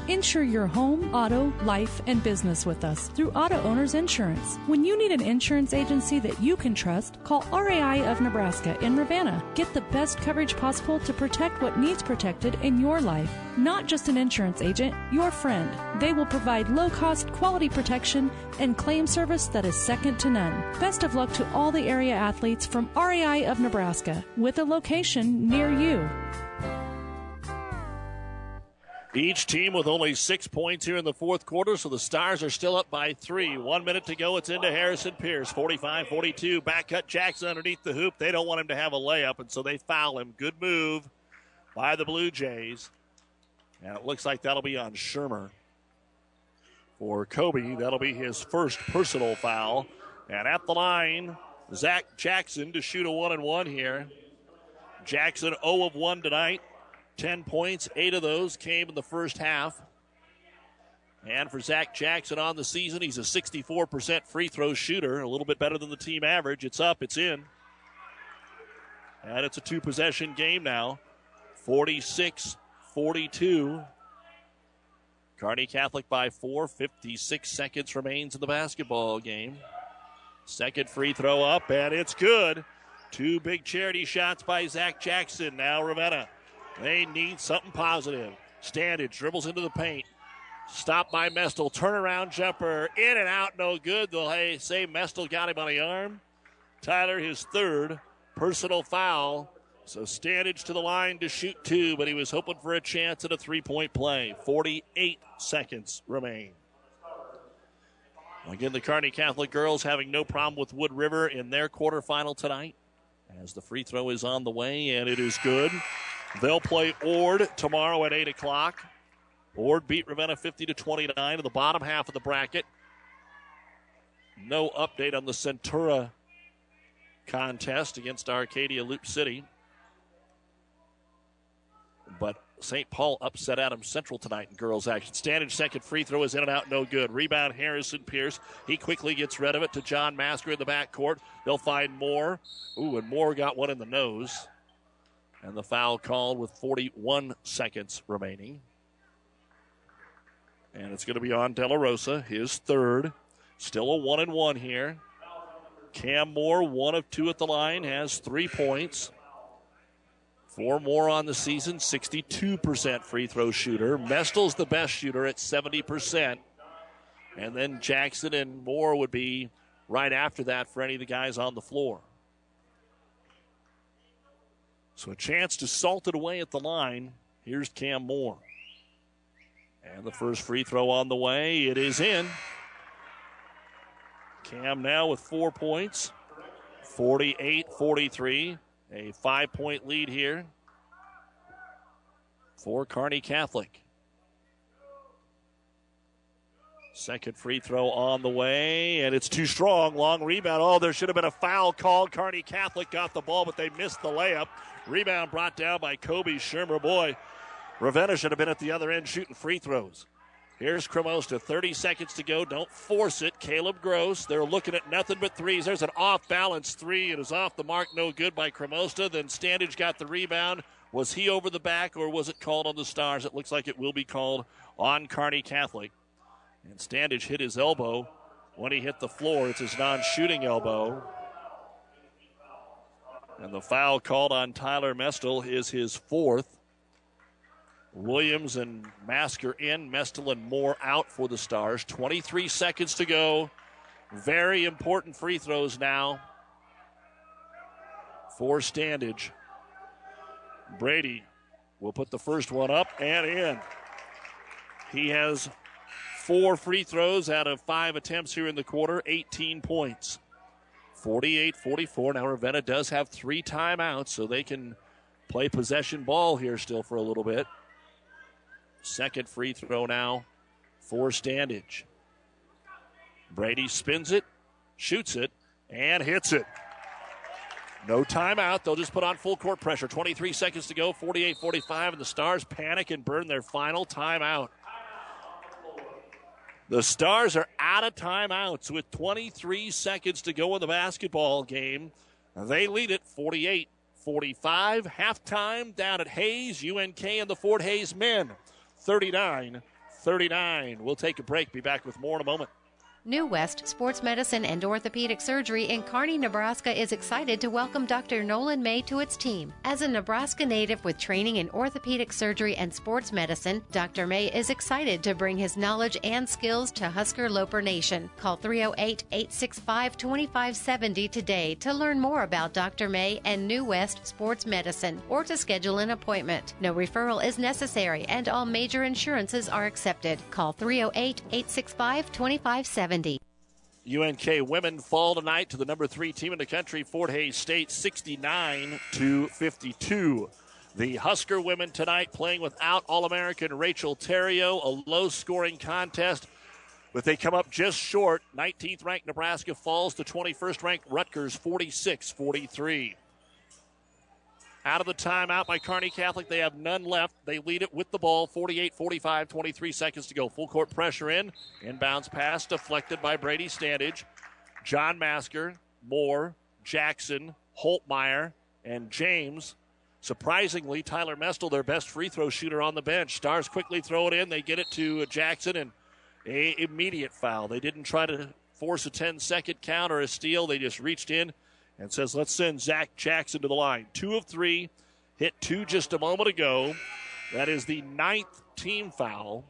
Insure your home, auto, life, and business with us through Auto Owners Insurance. When you need an insurance agency that you can trust, call R A I of Nebraska in Ravenna. Get the best coverage possible to protect what needs protected in your life. Not just an insurance agent, your friend. They will provide low-cost, quality protection and claim service that is second to none. Best of luck to all the area athletes from R A I of Nebraska, with a location near you. Each team with only six points here in the fourth quarter, so the Stars are still up by three. One minute to go. It's into Harrison Pierce. forty-five forty-two. Back cut Jackson underneath the hoop. They don't want him to have a layup, and so they foul him. Good move by the Blue Jays. And it looks like that'll be on Shermer. For Kobe, that'll be his first personal foul. And at the line, Zach Jackson to shoot a one and one here. Jackson zero of one tonight. ten points, eight of those came in the first half. And for Zach Jackson on the season, he's a sixty-four percent free throw shooter, a little bit better than the team average. It's up, it's in. And it's a two-possession game now, forty-six forty-two. Kearney Catholic by four, fifty-six seconds remains in the basketball game. Second free throw up, and it's good. Two big charity shots by Zach Jackson. Now Ravenna. They need something positive. Standage dribbles into the paint. Stopped by Mestel. Turnaround jumper. In and out. No good. They'll say Mestel got him on the arm. Tyler, his third personal foul. So Standage to the line to shoot two, but he was hoping for a chance at a three-point play. forty-eight seconds remain. Again, the Kearney Catholic girls having no problem with Wood River in their quarterfinal tonight. As the free throw is on the way, and it is good. They'll play Ord tomorrow at eight o'clock. Ord beat Ravenna fifty to twenty-nine in the bottom half of the bracket. No update on the Centura contest against Arcadia Loop City. But Saint Paul upset Adams Central tonight in girls action. Standage second free throw is in and out, no good. Rebound Harrison Pierce. He quickly gets rid of it to John Masker in the backcourt. They'll find Moore. Ooh, and Moore got one in the nose. And the foul called with forty-one seconds remaining. And it's going to be on De La Rosa, his third. Still a one and one here. Cam Moore, one of two at the line, has three points. Four more on the season, sixty-two percent free throw shooter. Mestel's the best shooter at seventy percent. And then Jackson and Moore would be right after that for any of the guys on the floor. So a chance to salt it away at the line. Here's Cam Moore. And the first free throw on the way. It is in. Cam now with four points. forty-eight forty-three. A five-point lead here for Kearney Catholic. Second free throw on the way, and it's too strong. Long rebound. Oh, there should have been a foul called. Kearney Catholic got the ball, but they missed the layup. Rebound brought down by Kobe Shermer. Boy, Ravenna should have been at the other end shooting free throws. Here's Cremosta, thirty seconds to go. Don't force it. Caleb Gross. They're looking at nothing but threes. There's an off-balance three. It is off the mark. No good by Cremosta. Then Standage got the rebound. Was he over the back, or was it called on the Stars? It looks like it will be called on Kearney Catholic. And Standage hit his elbow when he hit the floor. It's his non-shooting elbow. And the foul called on Tyler Mestel is his fourth. Williams and Masker in, Mestel and Moore out for the Stars. twenty-three seconds to go. Very important free throws now for Standage. Brady will put the first one up and in. He has four free throws out of five attempts here in the quarter, eighteen points. forty-eight forty-four. Now Ravenna does have three timeouts, so they can play possession ball here still for a little bit. Second free throw now for Standage. Brady spins it, shoots it, and hits it. No timeout. They'll just put on full court pressure. twenty-three seconds to go, forty-eight forty-five, and the Stars panic and burn their final timeout. The Stars are out of timeouts with twenty-three seconds to go in the basketball game. They lead it forty-eight forty-five. Halftime down at Hayes, U N K and the Fort Hayes men. thirty-nine thirty-nine. We'll take a break. Be back with more in a moment. New West Sports Medicine and Orthopedic Surgery in Kearney, Nebraska is excited to welcome Doctor Nolan May to its team. As a Nebraska native with training in orthopedic surgery and sports medicine, Doctor May is excited to bring his knowledge and skills to Husker Loper Nation. Call three oh eight, eight six five, two five seven oh today to learn more about Doctor May and New West Sports Medicine or to schedule an appointment. No referral is necessary and all major insurances are accepted. Call three oh eight, eight six five, two five seven oh. U N K women fall tonight to the number three team in the country, Fort Hays State, sixty-nine to fifty-two. The Husker women tonight playing without All-American Rachel Terrio, a low-scoring contest, but they come up just short. nineteenth ranked Nebraska falls to twenty-first ranked Rutgers, forty-six forty-three. Out of the timeout by Kearney Catholic, they have none left. They lead it with the ball, forty-eight forty-five, twenty-three seconds to go. Full court pressure in. Inbounds pass deflected by Brady Standage. John Masker, Moore, Jackson, Holtmeyer, and James. Surprisingly, Tyler Mestel, their best free throw shooter on the bench. Stars quickly throw it in. They get it to Jackson, and a immediate foul. They didn't try to force a ten-second count or a steal. They just reached in and says, let's send Zach Jackson to the line. Two of three, hit two just a moment ago. That is the ninth team foul.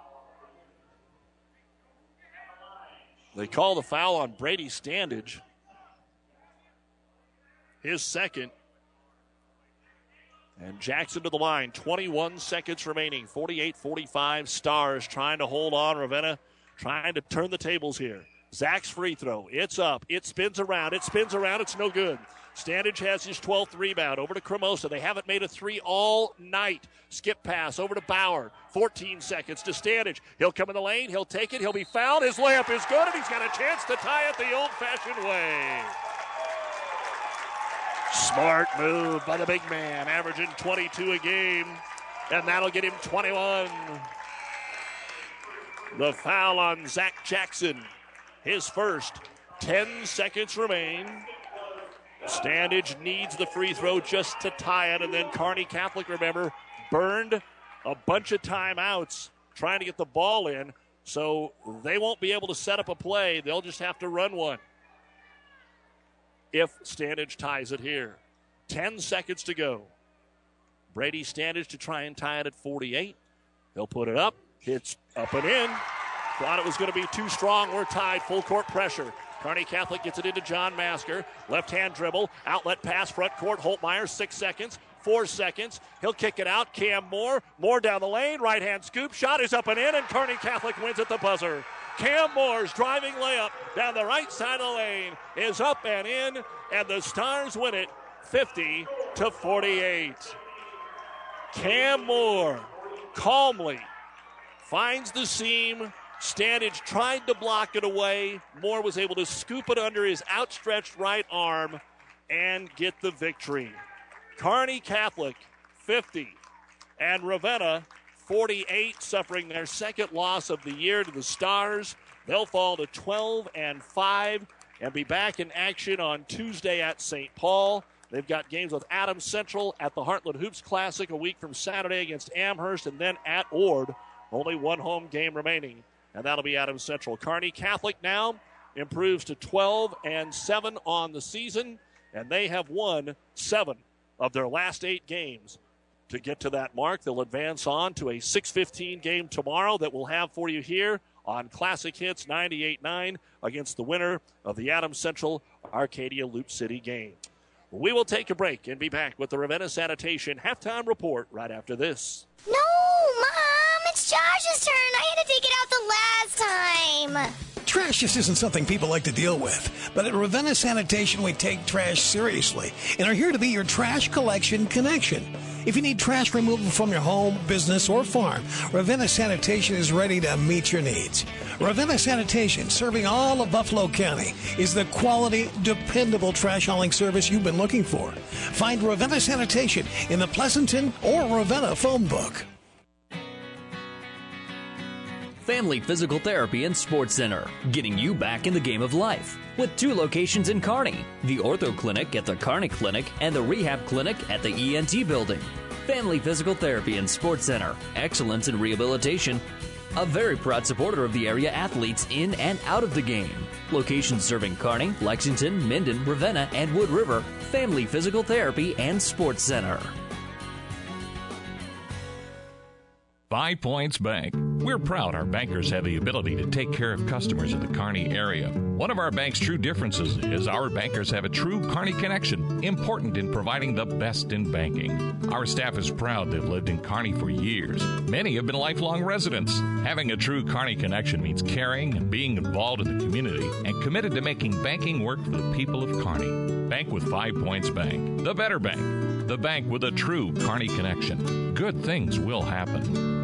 They call the foul on Brady Standage. His second. And Jackson to the line. twenty-one seconds remaining. forty-eight forty-five. Stars trying to hold on. Ravenna trying to turn the tables here. Zach's free throw. It's up. It spins around. It spins around. It's no good. Standage has his twelfth rebound. Over to Cremosa. They haven't made a three all night. Skip pass over to Bauer. fourteen seconds to Standage. He'll come in the lane. He'll take it. He'll be fouled. His layup is good, and he's got a chance to tie it the old-fashioned way. Smart move by the big man, averaging twenty-two a game, and that'll get him twenty-one. The foul on Zach Jackson. His first. ten seconds remain. Standage needs the free throw just to tie it, and then Kearney Catholic, remember, burned a bunch of timeouts trying to get the ball in, so they won't be able to set up a play. They'll just have to run one if Standage ties it here. ten seconds to go. Brady Standage to try and tie it at forty-eight. He'll put it up. It's up and in. Thought it was going to be too strong. We're tied. Full court pressure. Kearney Catholic gets it into John Masker. Left-hand dribble. Outlet pass. Front court. Holtmeyer. Six seconds. Four seconds. He'll kick it out. Cam Moore. Moore down the lane. Right-hand scoop. Shot is up and in, and Kearney Catholic wins at the buzzer. Cam Moore's driving layup down the right side of the lane is up and in, and the Stars win it fifty to forty-eight. Cam Moore calmly finds the seam. Standage tried to block it away. Moore was able to scoop it under his outstretched right arm and get the victory. Kearney Catholic fifty and Ravenna forty-eight, suffering their second loss of the year to the Stars. They'll fall to twelve and five and be back in action on Tuesday at Saint Paul. They've got games with Adams Central at the Heartland Hoops Classic a week from Saturday against Amherst, and then at Ord. Only one home game remaining, and that'll be Adams Central. Kearney Catholic now improves to twelve and seven on the season, and they have won seven of their last eight games. To get to that mark, they'll advance on to a six fifteen game tomorrow that we'll have for you here on Classic Hits ninety-eight nine against the winner of the Adams Central Arcadia Loop City game. We will take a break and be back with the Ravenna Sanitation halftime report right after this. No, Mom, it's Josh's turn. I had to take it out the last time. Trash just isn't something people like to deal with. But at Ravenna Sanitation, we take trash seriously and are here to be your trash collection connection. If you need trash removal from your home, business, or farm, Ravenna Sanitation is ready to meet your needs. Ravenna Sanitation, serving all of Buffalo County, is the quality, dependable trash hauling service you've been looking for. Find Ravenna Sanitation in the Pleasanton or Ravenna phone book. Family Physical Therapy and Sports Center, getting you back in the game of life. With two locations in Kearney, the Ortho Clinic at the Kearney Clinic and the Rehab Clinic at the E N T Building. Family Physical Therapy and Sports Center, excellence in rehabilitation. a very proud supporter of the area athletes in and out of the game. Locations serving Kearney, Lexington, Minden, Ravenna, and Wood River. Family Physical Therapy and Sports Center. Five Points Bank. We're proud our bankers have the ability to take care of customers in the Kearney area. One of our bank's true differences is our bankers have a true Kearney connection, important in providing the best in banking. Our staff is proud they've lived in Kearney for years. Many have been lifelong residents. Having a true Kearney connection means caring and being involved in the community and committed to making banking work for the people of Kearney. Bank with Five Points Bank. The better bank. The bank with a true Kearney connection. Good things will happen.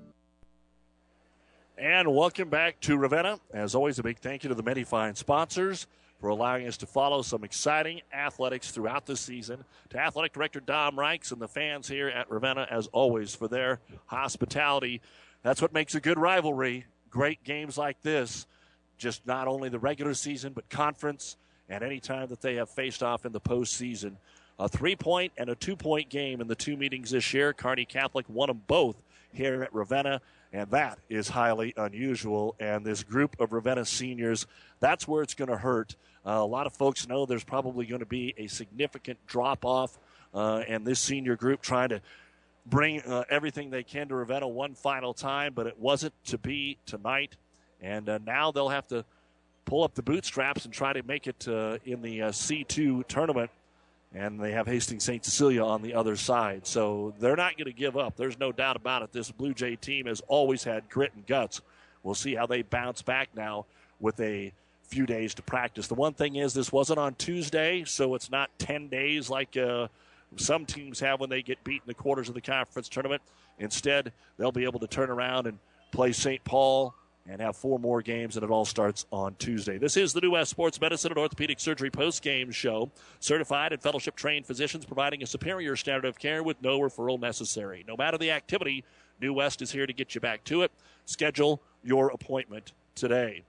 And welcome back to Ravenna. As always, a big thank you to the many fine sponsors for allowing us to follow some exciting athletics throughout the season. To Athletic Director Dom Reichs and the fans here at Ravenna, as always, for their hospitality. That's what makes a good rivalry. Great games like this, just not only the regular season, but conference, and any time that they have faced off in the postseason. A three-point and a two-point game in the two meetings this year. Kearney Catholic won them both here at Ravenna, and that is highly unusual. And this group of Ravenna seniors, that's where it's going to hurt. Uh, a lot of folks know there's probably going to be a significant drop-off, uh, and this senior group trying to bring uh, everything they can to Ravenna one final time, but it wasn't to be tonight. And uh, now they'll have to pull up the bootstraps and try to make it uh, in the uh, C two tournament. And they have Hastings Saint Cecilia on the other side. So they're not going to give up. There's no doubt about it. This Blue Jay team has always had grit and guts. We'll see how they bounce back now with a few days to practice. The one thing is this wasn't on Tuesday, so it's not ten days like uh, some teams have when they get beat in the quarters of the conference tournament. Instead, they'll be able to turn around and play Saint Paul and have four more games, and it all starts on Tuesday. This is the New West Sports Medicine and Orthopedic Surgery post-game show. Certified and fellowship-trained physicians providing a superior standard of care with no referral necessary. No matter the activity, New West is here to get you back to it. Schedule your appointment today.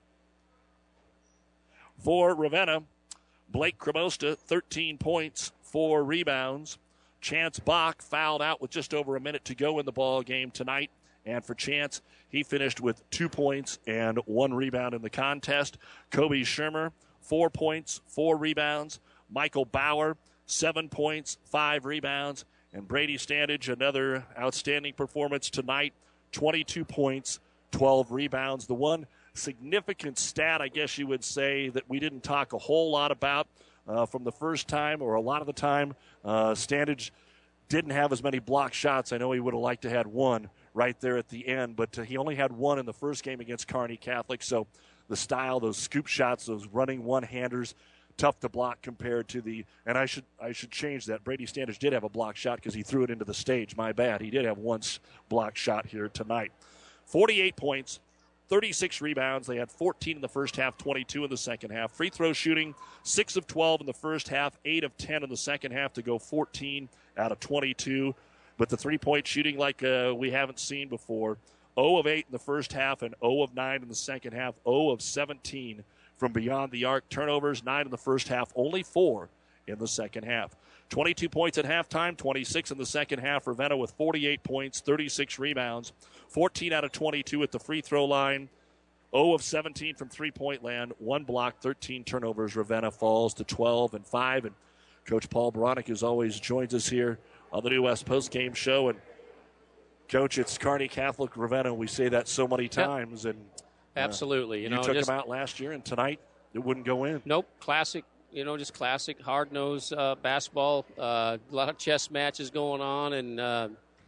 For Ravenna, Blake Cremosta, thirteen points, four rebounds. Chance Bach fouled out with just over a minute to go in the ball game tonight. And for Chance, he finished with two points and one rebound in the contest. Kobe Shermer, four points, four rebounds. Michael Bauer, seven points, five rebounds. And Brady Standage, another outstanding performance tonight, twenty-two points, twelve rebounds. The one significant stat, I guess you would say, that we didn't talk a whole lot about uh, from the first time, or a lot of the time, uh, Standage didn't have as many block shots. I know he would have liked to have had one right there at the end, but uh, he only had one in the first game against Kearney Catholic. So the style, those scoop shots, those running one-handers, tough to block compared to the, and I should I should change that. Brady Standage did have a block shot because he threw it into the stage. My bad. He did have one block shot here tonight. forty-eight points, thirty-six rebounds. They had fourteen in the first half, twenty-two in the second half. Free throw shooting, six of twelve in the first half, eight of ten in the second half to go fourteen out of twenty-two. But the three-point shooting like uh, we haven't seen before. zero of eight in the first half and zero of nine in the second half. zero of seventeen from beyond the arc. Turnovers, nine in the first half, only four in the second half. twenty-two points at halftime, twenty-six in the second half. Ravenna with forty-eight points, thirty-six rebounds, fourteen out of twenty-two at the free throw line. zero of seventeen from three-point land, one block, thirteen turnovers. Ravenna falls to twelve and five. And Coach Paul Beranek, as always, joins us here on the New West postgame show. And Coach, it's Kearney Catholic Ravenna. We say that so many times. Yep. And uh, absolutely, you, you know, took just, them out last year, and tonight it wouldn't go in. Nope, classic. You know, just classic hard-nosed uh, basketball. Uh, a lot of chess matches going on, and uh,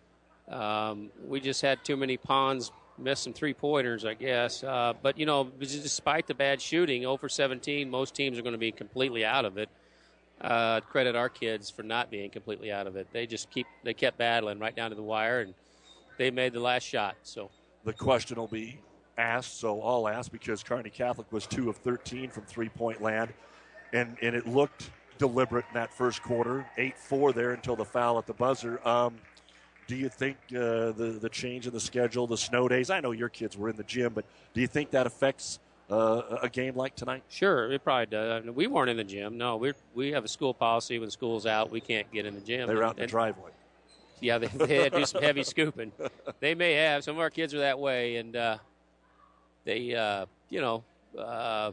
um, we just had too many pawns miss some three-pointers, I guess. Uh, but you know, despite the bad shooting, zero for seventeen, most teams are going to be completely out of it. Uh, credit our kids for not being completely out of it. They just keep they kept battling right down to the wire, and they made the last shot. So the question will be asked, so I'll ask, because Kearney Catholic was two of thirteen from three-point land, and, and it looked deliberate in that first quarter, eight four there until the foul at the buzzer. Um, do you think uh, the, the change in the schedule, the snow days, I know your kids were in the gym, but do you think that affects Uh, a game like tonight? Sure, it probably does. I mean, we weren't in the gym. No, we we have a school policy. When school's out, we can't get in the gym. They were and, out in the and, driveway. yeah, they, they had to do some heavy scooping. They may have. Some of our kids are that way, and uh, they, uh, you know, uh,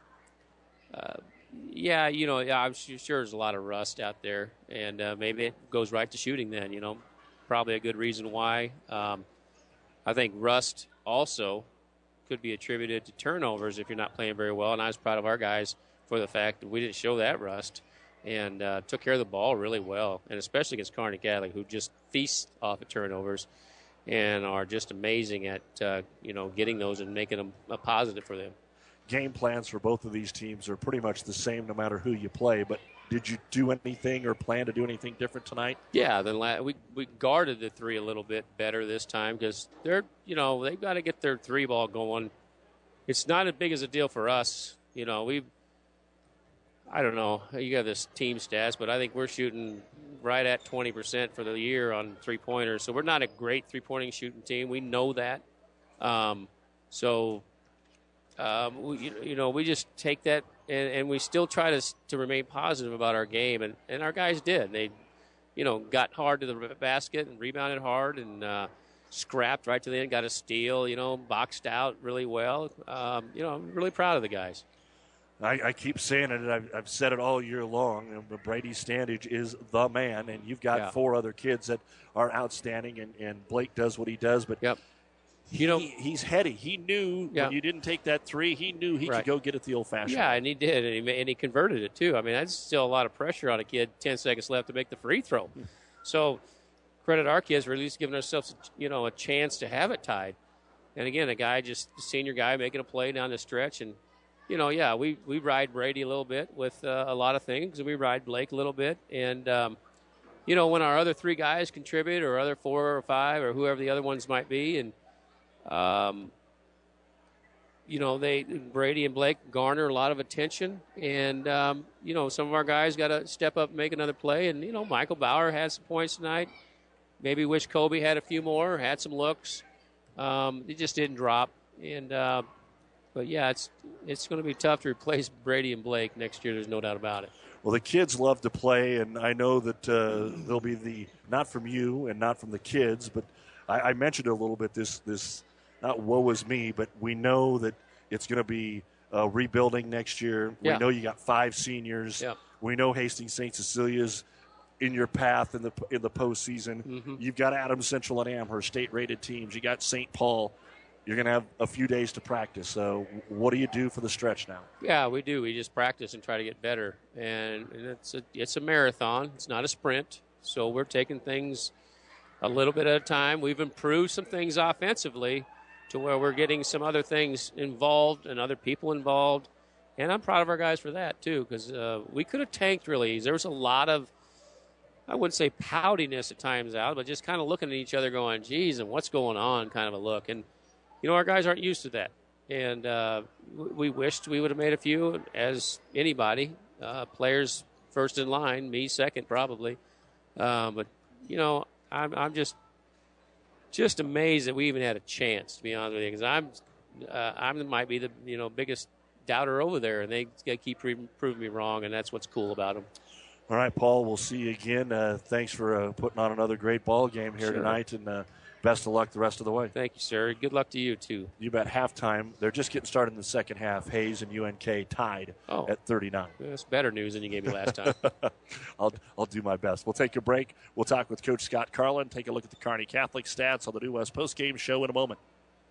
uh, yeah, you know, yeah, I'm sure there's a lot of rust out there, and uh, maybe it goes right to shooting then, you know. Probably a good reason why. Um, I think rust also could be attributed to turnovers if you're not playing very well, and I was proud of our guys for the fact that we didn't show that rust and uh, took care of the ball really well, and especially against Kearney Catholic, who just feast off of turnovers and are just amazing at, uh, you know, getting those and making them a positive for them. Game plans for both of these teams are pretty much the same no matter who you play, but did you do anything or plan to do anything different tonight? Yeah, then la- we we guarded the three a little bit better this time because they're, you know, they've got to get their three ball going. It's not as big as a deal for us. You know, we, I don't know, you got this team stats, but I think we're shooting right at twenty percent for the year on three-pointers. So we're not a great three-pointing shooting team. We know that. Um, so, um, we, you know, we just take that, and, and we still try to to remain positive about our game. And, and our guys did. They, you know, got hard to the basket and rebounded hard and uh, scrapped right to the end, got a steal, you know, boxed out really well. Um, you know, I'm really proud of the guys. I, I keep saying it, and I've, I've said it all year long. And Brady Standage is the man, and you've got Yeah. four other kids that are outstanding, and, and Blake does what he does. But yep. he, You know- he's heady. He knew Yeah. when you didn't take that three, he knew he Right. could go get it the old-fashioned Yeah, way. and he did, and he, ma- and he converted it too. I mean, that's still a lot of pressure on a kid. Ten seconds left to make the free throw. So, credit our kids for at least giving ourselves, you know, a chance to have it tied. And again, a guy, just a senior guy, making a play down the stretch, and you know, yeah, we we ride Brady a little bit with uh, a lot of things, and we ride Blake a little bit, and um, you know, when our other three guys contribute, or other four or five, or whoever the other ones might be, and um. You know, they Brady and Blake garner a lot of attention, and um, you know, some of our guys got to step up and make another play. And you know, Michael Bauer had some points tonight. Maybe wish Kobe had a few more, had some looks. Um, he just didn't drop. And uh, but yeah, it's it's going to be tough to replace Brady and Blake next year. There's no doubt about it. Well, the kids love to play, and I know that uh, there'll be the not from you and not from the kids, but I, I mentioned it a little bit. This this. Not woe is me, but we know that it's going to be uh, rebuilding next year. We Yeah. know you got five seniors. Yeah. We know Hastings Saint Cecilia's in your path in the in the postseason. Mhm. You've got Adams Central and Amherst, state-rated teams. You got Saint Paul. You're going to have a few days to practice. So what do you do for the stretch now? Yeah, we do. We just practice and try to get better, and, and it's a it's a marathon. It's not a sprint. So we're taking things a little bit at a time. We've improved some things offensively, to where we're getting some other things involved and other people involved. And I'm proud of our guys for that, too, because uh, we could have tanked really easy. There was a lot of, I wouldn't say poutiness at times out, but just kind of looking at each other going, geez, and what's going on kind of a look. And, you know, our guys aren't used to that. And uh, we wished we would have made a few, as anybody. Uh, players first in line, me second probably. Uh, but, you know, I'm, I'm just – Just amazed that we even had a chance, to be honest with you, because I'm, uh, I'm might be the you know biggest doubter over there, and they got to keep pre- proving me wrong, and that's what's cool about them. All right, Paul, we'll see you again. Uh, thanks for uh, putting on another great ball game here Sure. tonight, and uh, best of luck the rest of the way. Thank you, sir. Good luck to you, too. You bet. Halftime, they're just getting started in the second half. Hayes and U N K tied Oh. at thirty-nine. That's better news than you gave me last time. I'll I'll do my best. We'll take a break. We'll talk with Coach Scott Carlin, take a look at the Kearney Catholic stats on the New West postgame show in a moment.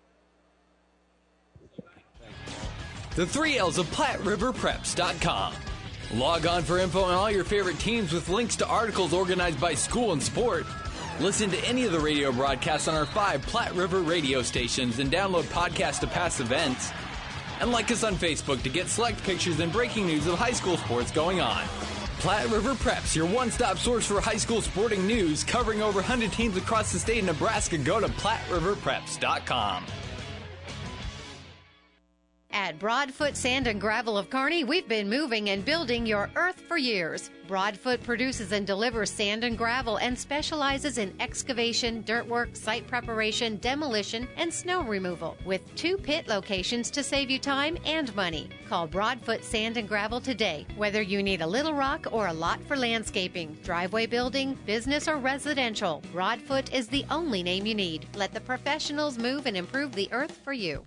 The three L's of Platte River Preps dot com. Log on for info on all your favorite teams with links to articles organized by school and sport. Listen to any of the radio broadcasts on our five Platte River radio stations and download podcasts to past events. And like us on Facebook to get select pictures and breaking news of high school sports going on. Platte River Preps, your one-stop source for high school sporting news, covering over one hundred teams across the state of Nebraska. Go to Platte River Preps dot com. At Broadfoot Sand and Gravel of Kearney, we've been moving and building your earth for years. Broadfoot produces and delivers sand and gravel and specializes in excavation, dirt work, site preparation, demolition, and snow removal, with two pit locations to save you time and money. Call Broadfoot Sand and Gravel today, whether you need a little rock or a lot for landscaping, driveway building, business, or residential. Broadfoot is the only name you need. Let the professionals move and improve the earth for you.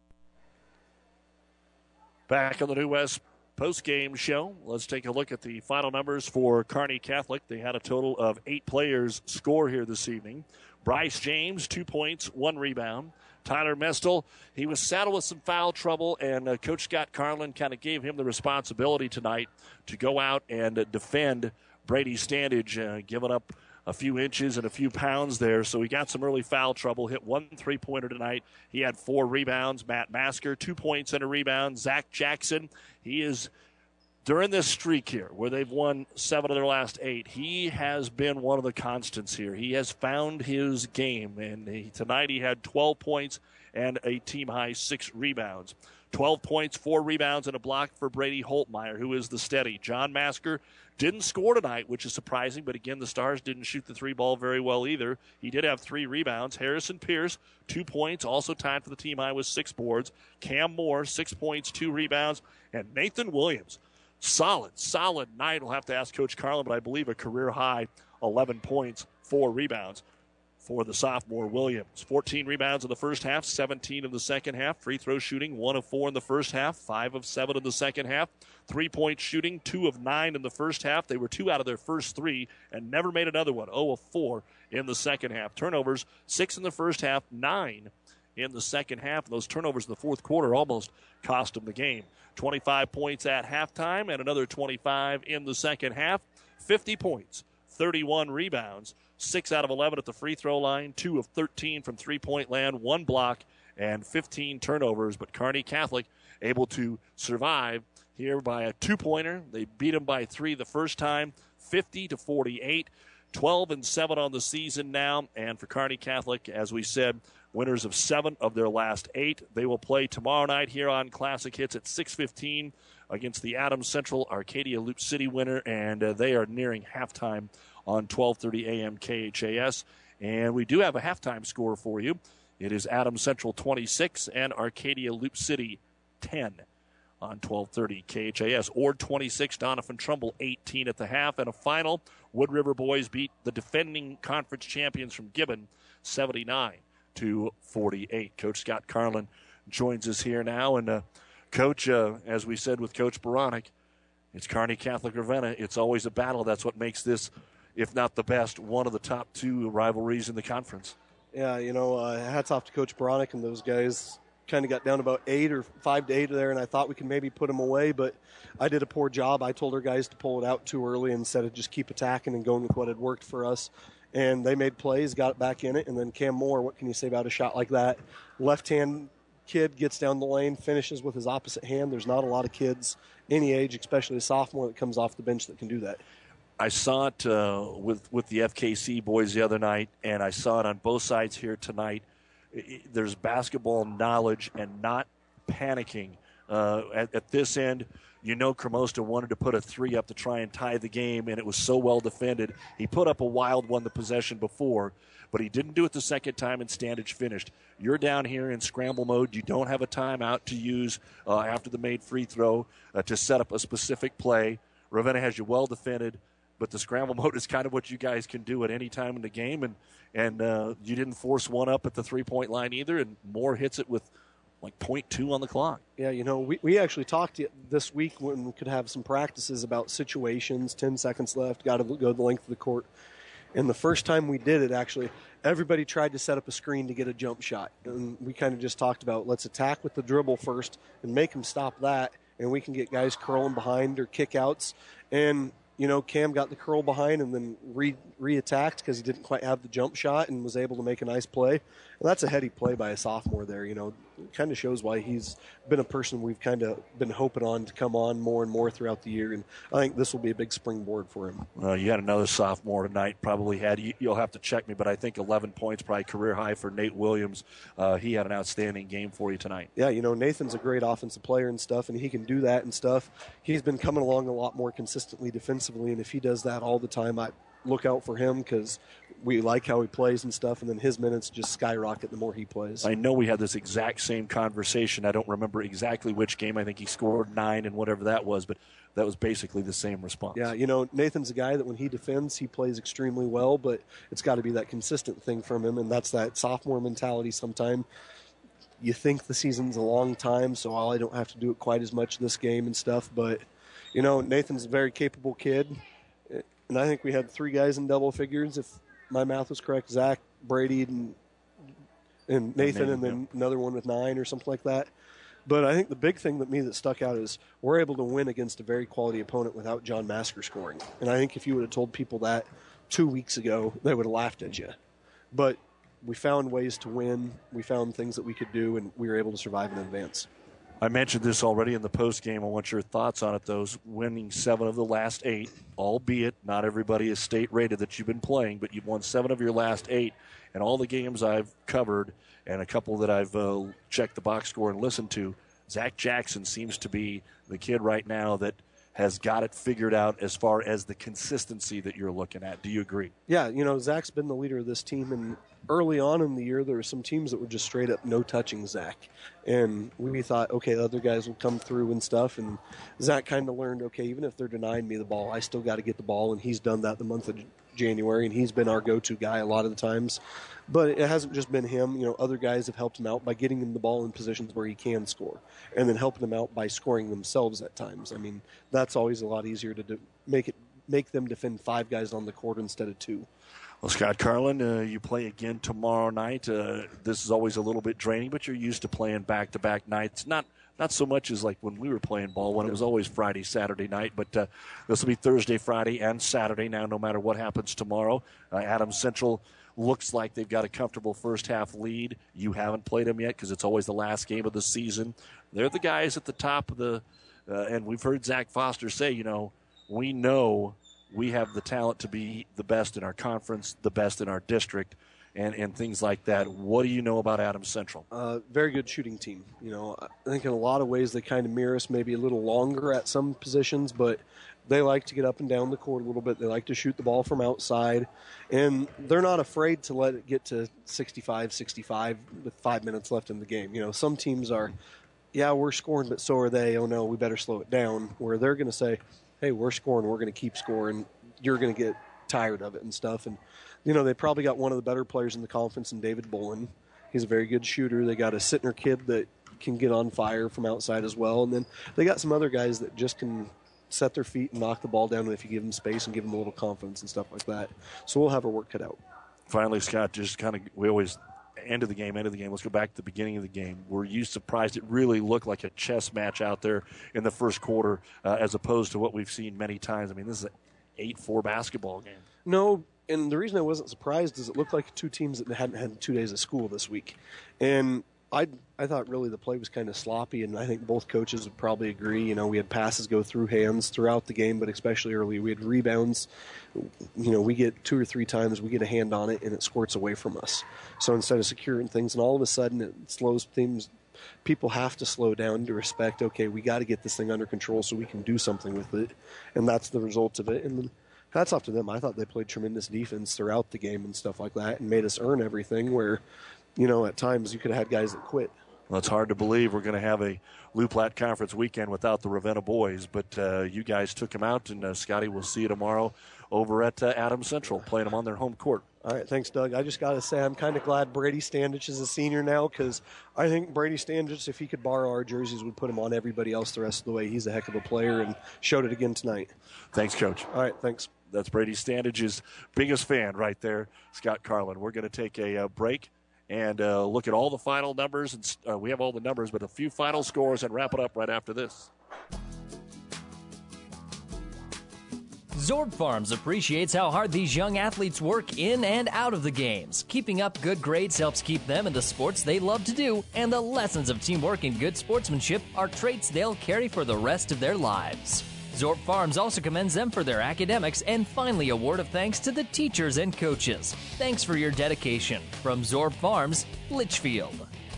Back on the New West post-game show, let's take a look at the final numbers for Kearney Catholic. They had a total of eight players score here this evening. Bryce James, two points, one rebound. Tyler Mestel, he was saddled with some foul trouble, and uh, Coach Scott Carlin kind of gave him the responsibility tonight to go out and uh, defend Brady Standage, uh, giving up a few inches and a few pounds there. So he got some early foul trouble, hit one three-pointer tonight. He had four rebounds. Matt Masker, two points and a rebound. Zach Jackson, he is, during this streak here, where they've won seven of their last eight, he has been one of the constants here. He has found his game, and he, tonight he had twelve points and a team-high six rebounds. twelve points, four rebounds, and a block for Brady Holtmeyer, who is the steady. John Masker didn't score tonight, which is surprising, but again, the Stars didn't shoot the three ball very well either. He did have three rebounds. Harrison Pierce, two points, also tied for the team high with six boards. Cam Moore, six points, two rebounds. And Nathan Williams, solid, solid night. We'll have to ask Coach Carlin, but I believe a career high, eleven points, four rebounds for the sophomore Williams. fourteen rebounds in the first half, seventeen in the second half. Free throw shooting, one of four in the first half, five of seven in the second half. Three-point shooting, two of nine in the first half. They were two out of their first three and never made another one. zero of four in the second half. Turnovers, six in the first half, nine in the second half. And those turnovers in the fourth quarter almost cost them the game. twenty-five points at halftime and another twenty-five in the second half. fifty points, thirty-one rebounds, six out of eleven at the free throw line, two of thirteen from three-point land, one block, and fifteen turnovers. But Kearney Catholic able to survive here by a two-pointer. They beat them by three the first time, fifty to forty-eight. twelve and seven on the season now. And for Kearney Catholic, as we said, winners of seven of their last eight. They will play tomorrow night here on Classic Hits at six fifteen against the Adams Central Arcadia Loop City winner, and uh, they are nearing halftime on twelve thirty a.m. K H A S. And we do have a halftime score for you. It is Adams Central twenty-six and Arcadia Loop City ten on twelve thirty K H A S. Ord twenty-six, Doniphan Trumbull eighteen at the half. And a final, Wood River boys beat the defending conference champions from Gibbon seventy-nine to forty-eight. Coach Scott Carlin joins us here now. And, uh, Coach, uh, as we said with Coach Baranek, it's Kearney Catholic Ravenna. It's always a battle. That's what makes this, if not the best, one of the top two rivalries in the conference. Yeah, you know, uh, hats off to Coach Baranek and those guys. Kind of got down about eight or five to eight there, and I thought we could maybe put them away, but I did a poor job. I told our guys to pull it out too early instead of just keep attacking and going with what had worked for us. And they made plays, got it back in it, and then Cam Moore, what can you say about a shot like that? Left-hand kid gets down the lane, finishes with his opposite hand. There's not a lot of kids any age, especially a sophomore that comes off the bench that can do that. I saw it uh, with, with the F K C boys the other night, and I saw it on both sides here tonight. It, there's basketball knowledge and not panicking. Uh, at, at this end, you know Cremosta wanted to put a three up to try and tie the game, and it was so well defended. He put up a wild one the possession before, but he didn't do it the second time, and Standage finished. You're down here in scramble mode. You don't have a timeout to use uh, after the made free throw uh, to set up a specific play. Ravenna has you well defended, but the scramble mode is kind of what you guys can do at any time in the game, and and uh, you didn't force one up at the three-point line either, and Moore hits it with like point two on the clock. Yeah, you know, we, we actually talked this week when we could have some practices about situations, ten seconds left, got to go the length of the court. And the first time we did it, actually, everybody tried to set up a screen to get a jump shot. And we kind of just talked about let's attack with the dribble first and make them stop that, and we can get guys curling behind or kickouts. And you know, Cam got the curl behind and then re, re-attacked because he didn't quite have the jump shot and was able to make a nice play. And that's a heady play by a sophomore there. You know, kind of shows why he's been a person we've kind of been hoping on to come on more and more throughout the year. And I think this will be a big springboard for him. Well, you had another sophomore tonight. Probably had, you'll have to check me, but I think eleven points, probably career high for Nate Williams. Uh, he had an outstanding game for you tonight. Yeah, you know, Nathan's a great offensive player and stuff, and he can do that and stuff. He's been coming along a lot more consistently defensively, and if he does that all the time, I look out for him because we like how he plays and stuff, and then his minutes just skyrocket the more he plays. I know we had this exact same conversation. I don't remember exactly which game. I think he scored nine and whatever that was, but that was basically the same response. Yeah, you know, Nathan's a guy that when he defends, he plays extremely well, but it's got to be that consistent thing from him, and that's that sophomore mentality sometime. You think the season's a long time, so I don't have to do it quite as much this game and stuff, but, you know, Nathan's a very capable kid, and I think we had three guys in double figures, if my math was correct, Zach, Brady, and, and Nathan, and, and then yeah. another one with nine or something like that. But I think the big thing that me that stuck out is we're able to win against a very quality opponent without John Masker scoring. And I think if you would have told people that two weeks ago, they would have laughed at you. But we found ways to win. We found things that we could do, and we were able to survive and advance. I mentioned this already in the postgame. I want your thoughts on it, though. Winning seven of the last eight, albeit not everybody is state-rated that you've been playing, but you've won seven of your last eight. And all the games I've covered and a couple that I've uh, checked the box score and listened to, Zach Jackson seems to be the kid right now that has got it figured out as far as the consistency that you're looking at. Do you agree? Yeah, you know, Zach's been the leader of this team, and early on in the year, there were some teams that were just straight up no touching Zach. And we thought, okay, the other guys will come through and stuff. And Zach kind of learned, okay, even if they're denying me the ball, I still got to get the ball. And he's done that the month of January, and he's been our go-to guy a lot of the times. But it hasn't just been him. You know, other guys have helped him out by getting him the ball in positions where he can score, and then helping him out by scoring themselves at times. I mean, that's always a lot easier to do, make it make them defend five guys on the court instead of two. Well, Scott Carlin, uh, you play again tomorrow night. Uh, this is always a little bit draining, but you're used to playing back-to-back nights. Not not so much as like when we were playing ball, when it was always Friday, Saturday night. But uh, this will be Thursday, Friday, and Saturday now, no matter what happens tomorrow. Uh, Adams Central looks like they've got a comfortable first-half lead. You haven't played them yet because it's always the last game of the season. They're the guys at the top of the uh, – and we've heard Zach Foster say, you know, we know – we have the talent to be the best in our conference, the best in our district, and, and things like that. What do you know about Adams Central? Uh, very good shooting team. You know, I think in a lot of ways they kind of mirror us, maybe a little longer at some positions, but they like to get up and down the court a little bit. They like to shoot the ball from outside, and they're not afraid to let it get to sixty-five sixty-five with five minutes left in the game. You know, some teams are, yeah, we're scoring, but so are they. Oh, no, we better slow it down, where they're going to say, hey, we're scoring, we're going to keep scoring, you're going to get tired of it and stuff. And, you know, they probably got one of the better players in the conference in David Bolin. He's a very good shooter. They got a Sittner kid that can get on fire from outside as well. And then they got some other guys that just can set their feet and knock the ball down if you give them space and give them a little confidence and stuff like that. So we'll have our work cut out. Finally, Scott, just kind of, we always – end of the game, end of the game. Let's go back to the beginning of the game. Were you surprised it really looked like a chess match out there in the first quarter uh, as opposed to what we've seen many times? I mean, this is an eight four basketball game. No, and the reason I wasn't surprised is it looked like two teams that hadn't had two days of school this week. And I I thought really the play was kind of sloppy, and I think both coaches would probably agree. You know, we had passes go through hands throughout the game, but especially early. We had rebounds. You know, we get two or three times, we get a hand on it, and it squirts away from us. So instead of securing things, and all of a sudden it slows things, people have to slow down to respect, okay, we got to get this thing under control so we can do something with it. And that's the result of it. And then hats off to them. I thought they played tremendous defense throughout the game and stuff like that and made us earn everything where, you know, at times you could have had guys that quit. Well, it's hard to believe we're going to have a Lou Platte Conference weekend without the Ravenna boys, but uh, you guys took them out, and uh, Scotty, we'll see you tomorrow over at uh, Adams Central, playing them on their home court. All right, thanks, Doug. I just got to say I'm kind of glad Brady Standich is a senior now because I think Brady Standich, if he could borrow our jerseys, would put him on everybody else the rest of the way. He's a heck of a player and showed it again tonight. Thanks, Coach. All right, thanks. That's Brady Standich's biggest fan right there, Scott Carlin. We're going to take a uh, break and uh, look at all the final numbers. And uh, we have all the numbers, but a few final scores and wrap it up right after this. Zorb Farms appreciates how hard these young athletes work in and out of the games. Keeping up good grades helps keep them in the sports they love to do, and the lessons of teamwork and good sportsmanship are traits they'll carry for the rest of their lives. Zorb Farms also commends them for their academics, and finally a word of thanks to the teachers and coaches. Thanks for your dedication. From Zorb Farms, Litchfield.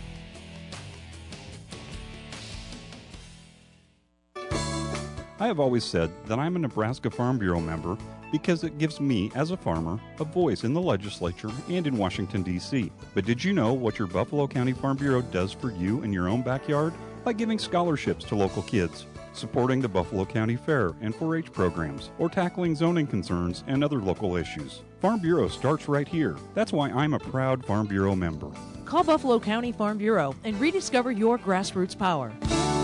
I have always said that I'm a Nebraska Farm Bureau member because it gives me, as a farmer, a voice in the legislature and in Washington, D C But did you know what your Buffalo County Farm Bureau does for you in your own backyard? By giving scholarships to local kids, supporting the Buffalo County Fair and four H programs, or tackling zoning concerns and other local issues. Farm Bureau starts right here. That's why I'm a proud Farm Bureau member. Call Buffalo County Farm Bureau and rediscover your grassroots power.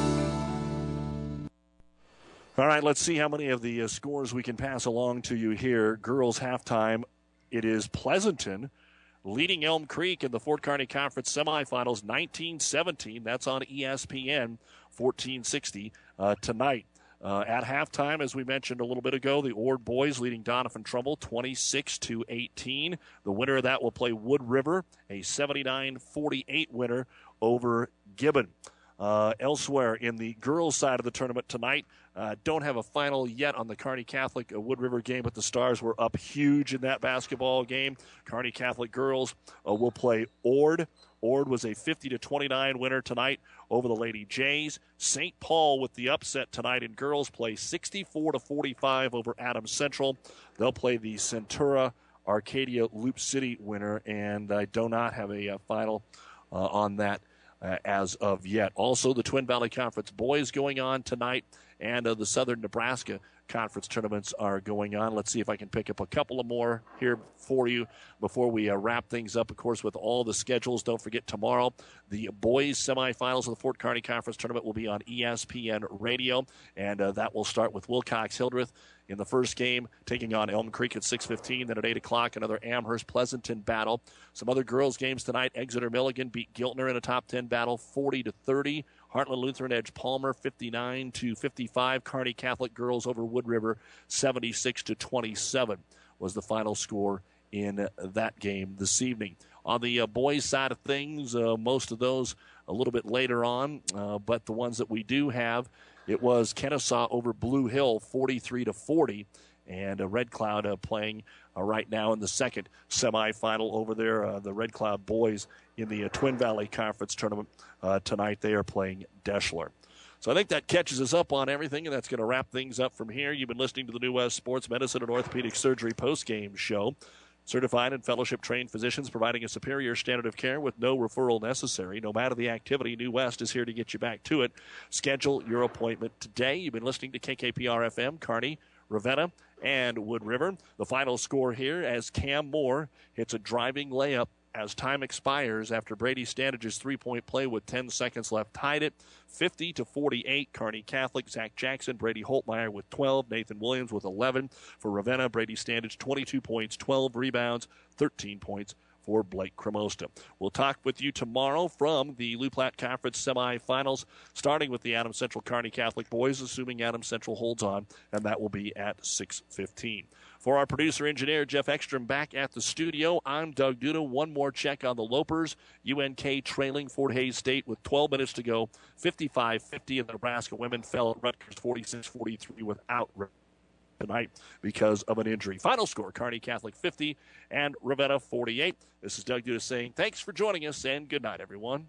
All right, let's see how many of the uh, scores we can pass along to you here. Girls halftime, it is Pleasanton leading Elm Creek in the Fort Kearney Conference semifinals nineteen seventeen. That's on E S P N, fourteen sixty uh, tonight. Uh, at halftime, as we mentioned a little bit ago, the Ord boys leading Doniphan Trumbull twenty-six to eighteen. The winner of that will play Wood River, a seventy-nine forty-eight winner over Gibbon. Uh, elsewhere in the girls' side of the tournament tonight, uh, don't have a final yet on the Kearney Catholic uh, Wood River game, but the Stars were up huge in that basketball game. Kearney Catholic girls uh, will play Ord. Ord was a fifty to twenty-nine winner tonight over the Lady Jays. Saint Paul with the upset tonight in girls play sixty-four to forty-five over Adams Central. They'll play the Centura Arcadia Loop City winner, and I do not have a uh, final uh, on that Uh, as of yet. Also, the Twin Valley Conference boys going on tonight, and uh, the Southern Nebraska Conference tournaments are going on. Let's see if I can pick up a couple of more here for you before we uh, wrap things up, of course, with all the schedules. Don't forget, tomorrow, the boys semifinals of the Fort Kearney Conference tournament will be on E S P N Radio, and uh, that will start with Wilcox-Hildreth in the first game, taking on Elm Creek at six fifteen. Then at eight o'clock, another Amherst-Pleasanton battle. Some other girls' games tonight. Exeter-Milligan beat Giltner in a top ten battle, forty to thirty. Heartland Lutheran edged Palmer, fifty-nine to fifty-five. Kearney Catholic girls over Wood River, seventy-six to twenty-seven was the final score in that game this evening. On the uh, boys' side of things, uh, most of those a little bit later on, uh, but the ones that we do have, it was Kennesaw over Blue Hill, forty-three to forty, and uh, Red Cloud uh, playing uh, right now in the second semifinal over there. Uh, the Red Cloud boys in the uh, Twin Valley Conference tournament uh, tonight, they are playing Deschler. So I think that catches us up on everything, and that's going to wrap things up from here. You've been listening to the New West Sports Medicine and Orthopedic Surgery postgame show. Certified and fellowship-trained physicians providing a superior standard of care with no referral necessary. No matter the activity, New West is here to get you back to it. Schedule your appointment today. You've been listening to K K P R F M, Kearney, Ravenna, and Wood River. The final score here as Cam Moore hits a driving layup as time expires after Brady Standage's three-point play with ten seconds left tied it. fifty to forty-eight, Kearney Catholic. Zach Jackson, Brady Holtmeyer with twelve, Nathan Williams with eleven. For Ravenna, Brady Standage, twenty-two points, twelve rebounds, thirteen points for Blake Cremosta. We'll talk with you tomorrow from the Loup Platte Conference semifinals, starting with the Adams Central Kearney Catholic boys, assuming Adams Central holds on, and that will be at six fifteen. For our producer-engineer, Jeff Ekstrom, back at the studio, I'm Doug Duda. One more check on the Lopers. U N K trailing Fort Hays State with twelve minutes to go, fifty-five fifty, and the Nebraska women fell at Rutgers forty-six forty-three without tonight because of an injury. Final score, Kearney Catholic fifty and Ravenna forty-eight. This is Doug Duda saying thanks for joining us, and good night, everyone.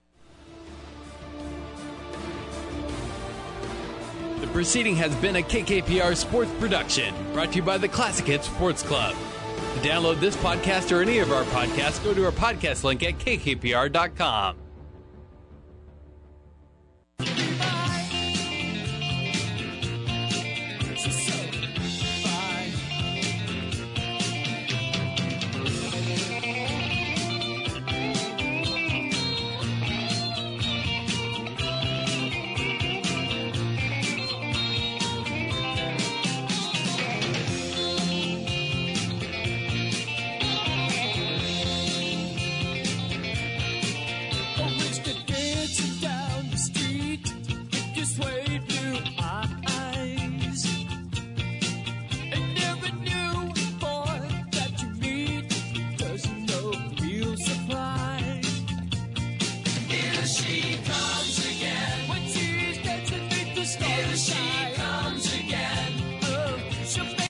The proceeding has been a K K P R Sports production, brought to you by the Classic Hits Sports Club. To download this podcast or any of our podcasts, go to our podcast link at K K P R dot com.